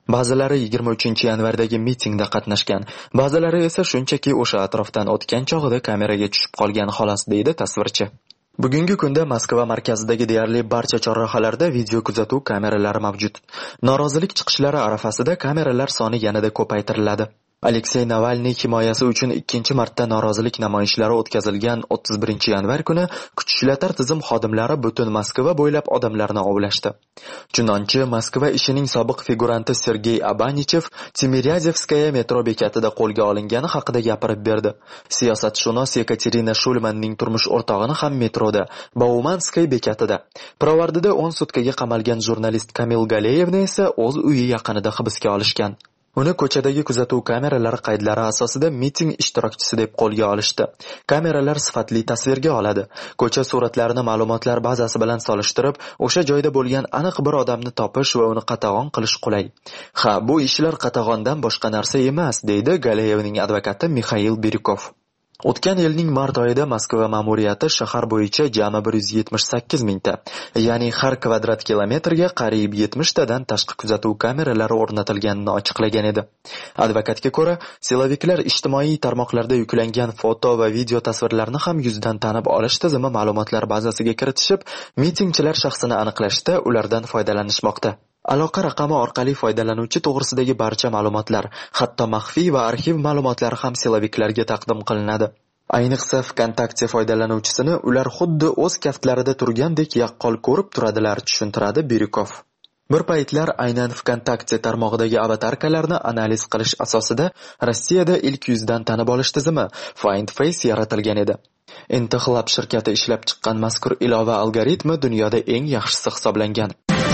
Ba'zilari yigirma uchinchi yanvardagi mitingda qatnashgan, ba'zilari esa shunchaki o'sha atrofdan o'tgan chog'ida kameraga tushib qolgan xolos, deydi tasvirchi. Bugungi kunda Moskva markazidagi deyarli barcha chorrahalarda video kuzatuv kameralari mavjud. Norozilik chiqishlari arafasida kameralar soni yanada ko'paytiriladi. Aleksey Navalniy himoyasi uchun ikkinchi marta norozilik namoyishlari o'tkazilgan o'ttiz birinchi yanvar kuni kuchshilatar tizim xodimlari butun Moskva bo'ylab odamlarni ovlashdi. Chunonchi Moskva ishining sobiq figuranti Sergey Abanichev Timiryazevskaya metro bekatida qo'lga olingani haqida gapirib berdi. Siyosatshunos Yekaterina Shulmanning turmush o'rtog'ini ham metroda, Baumanskay bekatida, Pirovardida o'n sutkaga qamalgan jurnalist Kamil Galeyevni esa o'z uyi yaqinida hibsga olishgan. Uni ko'chadagi kuzatuv kameralari qaydlari asosida miting ishtirokchisi deb qo'lga olishdi. Kameralar sifatli tasvirga oladi. Ko'cha suratlarini ma'lumotlar bazasi bilan solishtirib, o'sha joyda bo'lgan aniq bir odamni topish va uni qatag'on qilish qulay. Ha, bu ishlar qatag'ondan boshqa narsa emas, deydi Galeyevning advokati Mikhail Birikov. O'tgan yilning mart oyida Moskva ma'muriyati shahar bo'yicha jami bir yuz yetmish sakkiz mingta, ya'ni har kvadrat kilometrga qariyb yetmish tadan tashqi kuzatuv kameralari o'rnatilganini ochiqlagan edi. Advokatga ko'ra, siloviklar ijtimoiy tarmoqlarda yuklangan foto va video tasvirlarni ham yuzdan tanib olish tizimi ma'lumotlar bazasiga kiritishib, mitingchilar shaxsini aniqlashda ulardan foydalanishmoqda. Aloqa raqami orqali foydalanuvchi to'g'risidagi barcha ma'lumotlar, hatto maxfiy va arxiv ma'lumotlari ham siloviklarga taqdim qilinadi. Ayniqsa VKontakte foydalanuvchisini ular xuddi o'z kaftlarida turgandek yaqqol ko'rib turadilar, tushuntiradi Birikov. Bir paytlar aynan VKontakte tarmog'idagi avatarkalarni analiz qilish asosida Rossiyada ilk yuzdan tanib olish tizimi Find Face yaratilgan edi. Intixlab shirkati ishlab chiqqan mazkur ilova algoritmi dunyoda eng yaxshisi hisoblangan.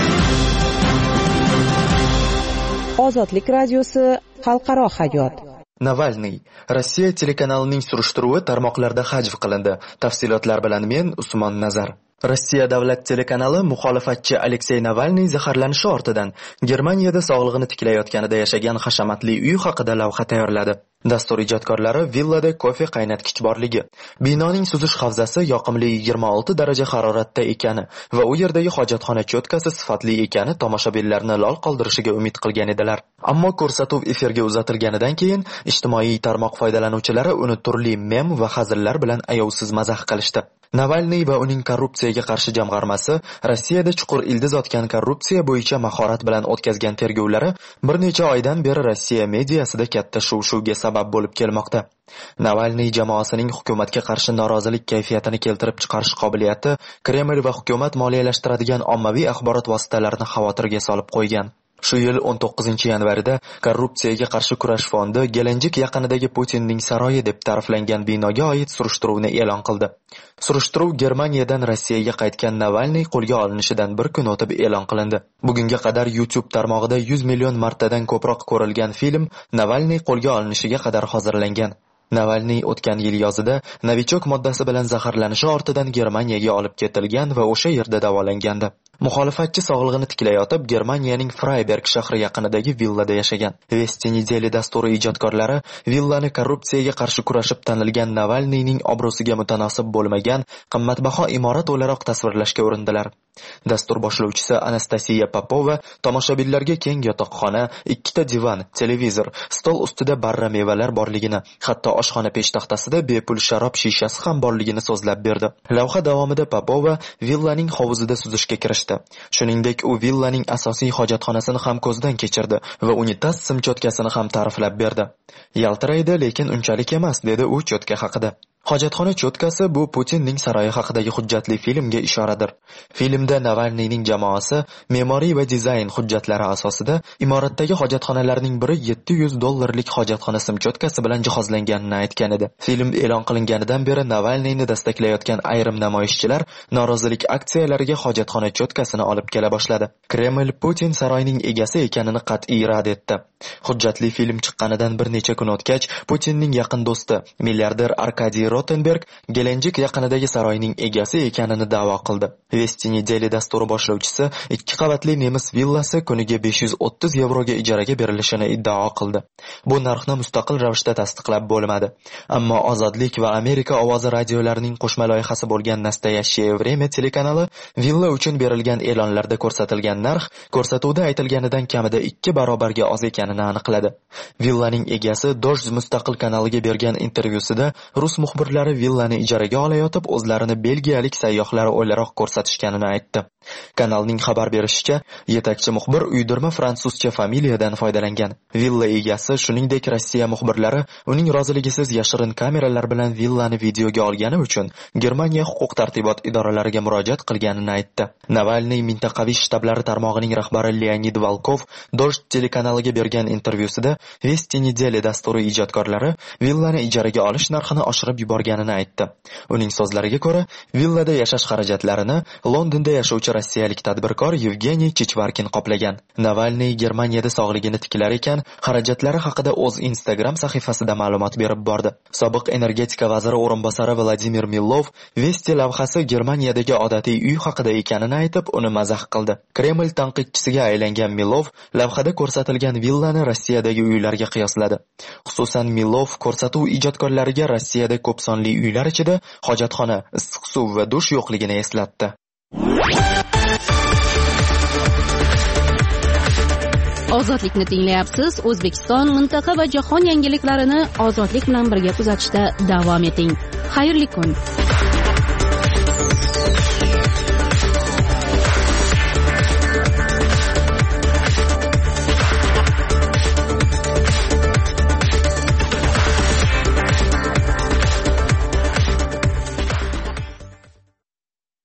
Ozodlik radiosi xalqaro hayot. Navalniy Rossiya telekanalining surishtiruvi tarmoqlarda hajv qilindi. Tafsilotlar bilan men Usmon Nazar. Rossiya davlat telekanali muxolifatchi Aleksey Navalniy zaharlanishi ortidan Germaniyada sog'lig'ini tiklayotganida yashagan hashamatli uy haqida lavha tayyorladi. Dastur ijodkorlari villada kofe qaynatgich borligi, binoning suzish havzasi yoqimli yigirma olti daraja haroratda ekani va u yerdagi hojatxona cho'tkasi sifatli ekani tomoshabinlarni lol qoldirishiga umid qilgan edilar. Ammo ko'rsatuv efirga uzatilganidan keyin ijtimoiy tarmoq foydalanuvchilari uni turli mem va hazillar bilan ayovsiz mazax qilishdi. Navalniy va uning korrupsiyaga qarshi jamg'armasi Rossiyada chuqur ildiz otgan korrupsiya bo'yicha mahorat bilan o'tkazgan tergovlari bir necha oydan beri Rossiya mediasida katta shuv-shuvga sabab bo'lib kelmoqda. Navalniy jamoasining hukumatga qarshi norozilik kayfiyatini keltirib chiqarish qobiliyati Kreml va hukumat moliyalashtiradigan ommaviy axborot vositalarini xavotirga solib qo'ygan. Shu yil o'n to'qqizinchi yanvarida korrupsiyaga qarshi kurash fondi Gelenjik yaqinidagi Putinning saroyi deb ta'riflangan binoga oid surishtiruvni e'lon qildi. Surishtiruv Germaniyadan Rossiyaga qaytgan Navalniy qo'lga olinishidan bir kun o'tib e'lon qilindi. Bugunga qadar YouTube tarmog'ida yuz million martadan ko'proq ko'rilgan film Navalniy qo'lga olinishiga qadar hozirlangan. Navalniy o'tgan yil yozida novichok moddasi bilan zaharlanishi ortidan Germaniyaga olib ketilgan va o'sha yerda davolangandi. Muxolifatchi sog'lig'ini tiklayotib Germaniyaning Freiberg shahri yaqinidagi villada yashagan. Vesti nedeli dasturi ijodkorlari villani korrupsiyaga qarshi kurashib tanilgan Navalniyning obro'siga mutanosib bo'lmagan qimmatbaho imorat o'laroq tasvirlashga urindilar. Dastur boshlovchisi Anastasiya Popova tomoshabinlarga keng yotoqxona, ikkita divan, televizor, stol ustida barra mevalar borligini, hatto oshxona peshtaxtasida bepul sharob shishasi ham borligini so'zlab berdi. Lavha davomida Popova villaning hovuzida suzishga kirishdi. Shuningdek, u villaning asosiy hojatxonasini ham ko'zdan kechirdi va unitaz simchotkasini ham ta'riflab berdi. Yaltiraydi, lekin unchalik emas, dedi u cho'tka haqida. Hojatxona cho'tkasi bu Putinning saroyi haqidagi hujjatli filmga ishoradir. Filmda Navalniyning jamoasi me'moriy va dizayn hujjatlari asosida imoratdagi hojatxonalarning biri yetti yuz dollarlik hojatxona simchotkasi bilan jihozlanganini aytgan edi. Film e'lon qilinganidan beri Navalniyni dastaklayotgan ayrim namoyishchilar norozilik aksiyalariga hojatxona cho'tkasini olib kela boshladi. Kreml Putin saroyining egasi ekanini qat'iy rad etdi. Hujjatli film chiqqanidan bir necha kun o'tgach, Putinning yaqin do'sti, milliarder Arkadiy Rotenberg Gelenjik yaqinidagi saroyning egasi ekanini da'vo qildi. West Daily dasturi boshlovchisi ikki qavatli nemis villasi kuniga besh yuz o'ttiz yevroga ijaraga berilishini iddao qildi. Bu narxni mustaqil ravishda tasdiqlab bo'lmadi. Ammo Ozodlik va Amerika ovozi radiolarining qo'shma loyihasi bo'lgan Nastoящее время telekanali villa uchun berilgan e'lonlarda ko'rsatilgan narx ko'rsatuvda aytilganidan kamida ikki barobarga oz ekanini aniqladi. Villaning egasi Dojz mustaqil kanaliga bergan intervyusida rus muxbirlari villani ijaraga olayotib o'zlarini belgiyalik sayyohlar o'laroq ko'rsatishganini aytdi. Kanalning xabar berishicha, yetakchi muxbir uydirma fransuzcha familiyadan foydalangan. Villa egasi shuningdek Rossiya muxbirlari uning roziligisiz yashirin kameralar bilan villani videoga olgani uchun Germaniya huquq-tartibot idoralariga murojaat qilganini aytdi. Navalniy mintaqaviy shtablari tarmog'ining rahbari Leonid Volkov Dojz telekanaliga bergan intervyusida West Daily dasturi ijodkorlari villani ijaraga olish narxini oshirib yuborganini aytdi. Uning so'zlariga ko'ra, villada yashash xarajatlarini Londonda yashovchi rossiyalik tadbirkor Yevgeniy Chichvarkin qoplagan. Navalniy Germaniyada sog'ligini tiklar ekan, xarajatlari haqida o'z Instagram sahifasida ma'lumot berib bordi. Sobiq energetika vaziri o'rinbosari Vladimir Milov Vesti lavhasi Germaniyadagi odatiy uy haqida ekanini aytib, uni mazax qildi. Kreml tanqidchisiga aylangan Milov lavhada ko'rsatilgan villani Rossiyadagi uylarga qiyosladi. Xususan Milov ko'rsatuv ijodkorlariga Rossiyada ko'p sonli uylar ichida hojatxona, issiq suv va dush yo'qligini eslatdi. Ozodlikni tinglayapsiz. O'zbekiston, mintaqa va jahon yangiliklarini ozodlik bilan birga kuzatishda davom eting. Xayrli kun.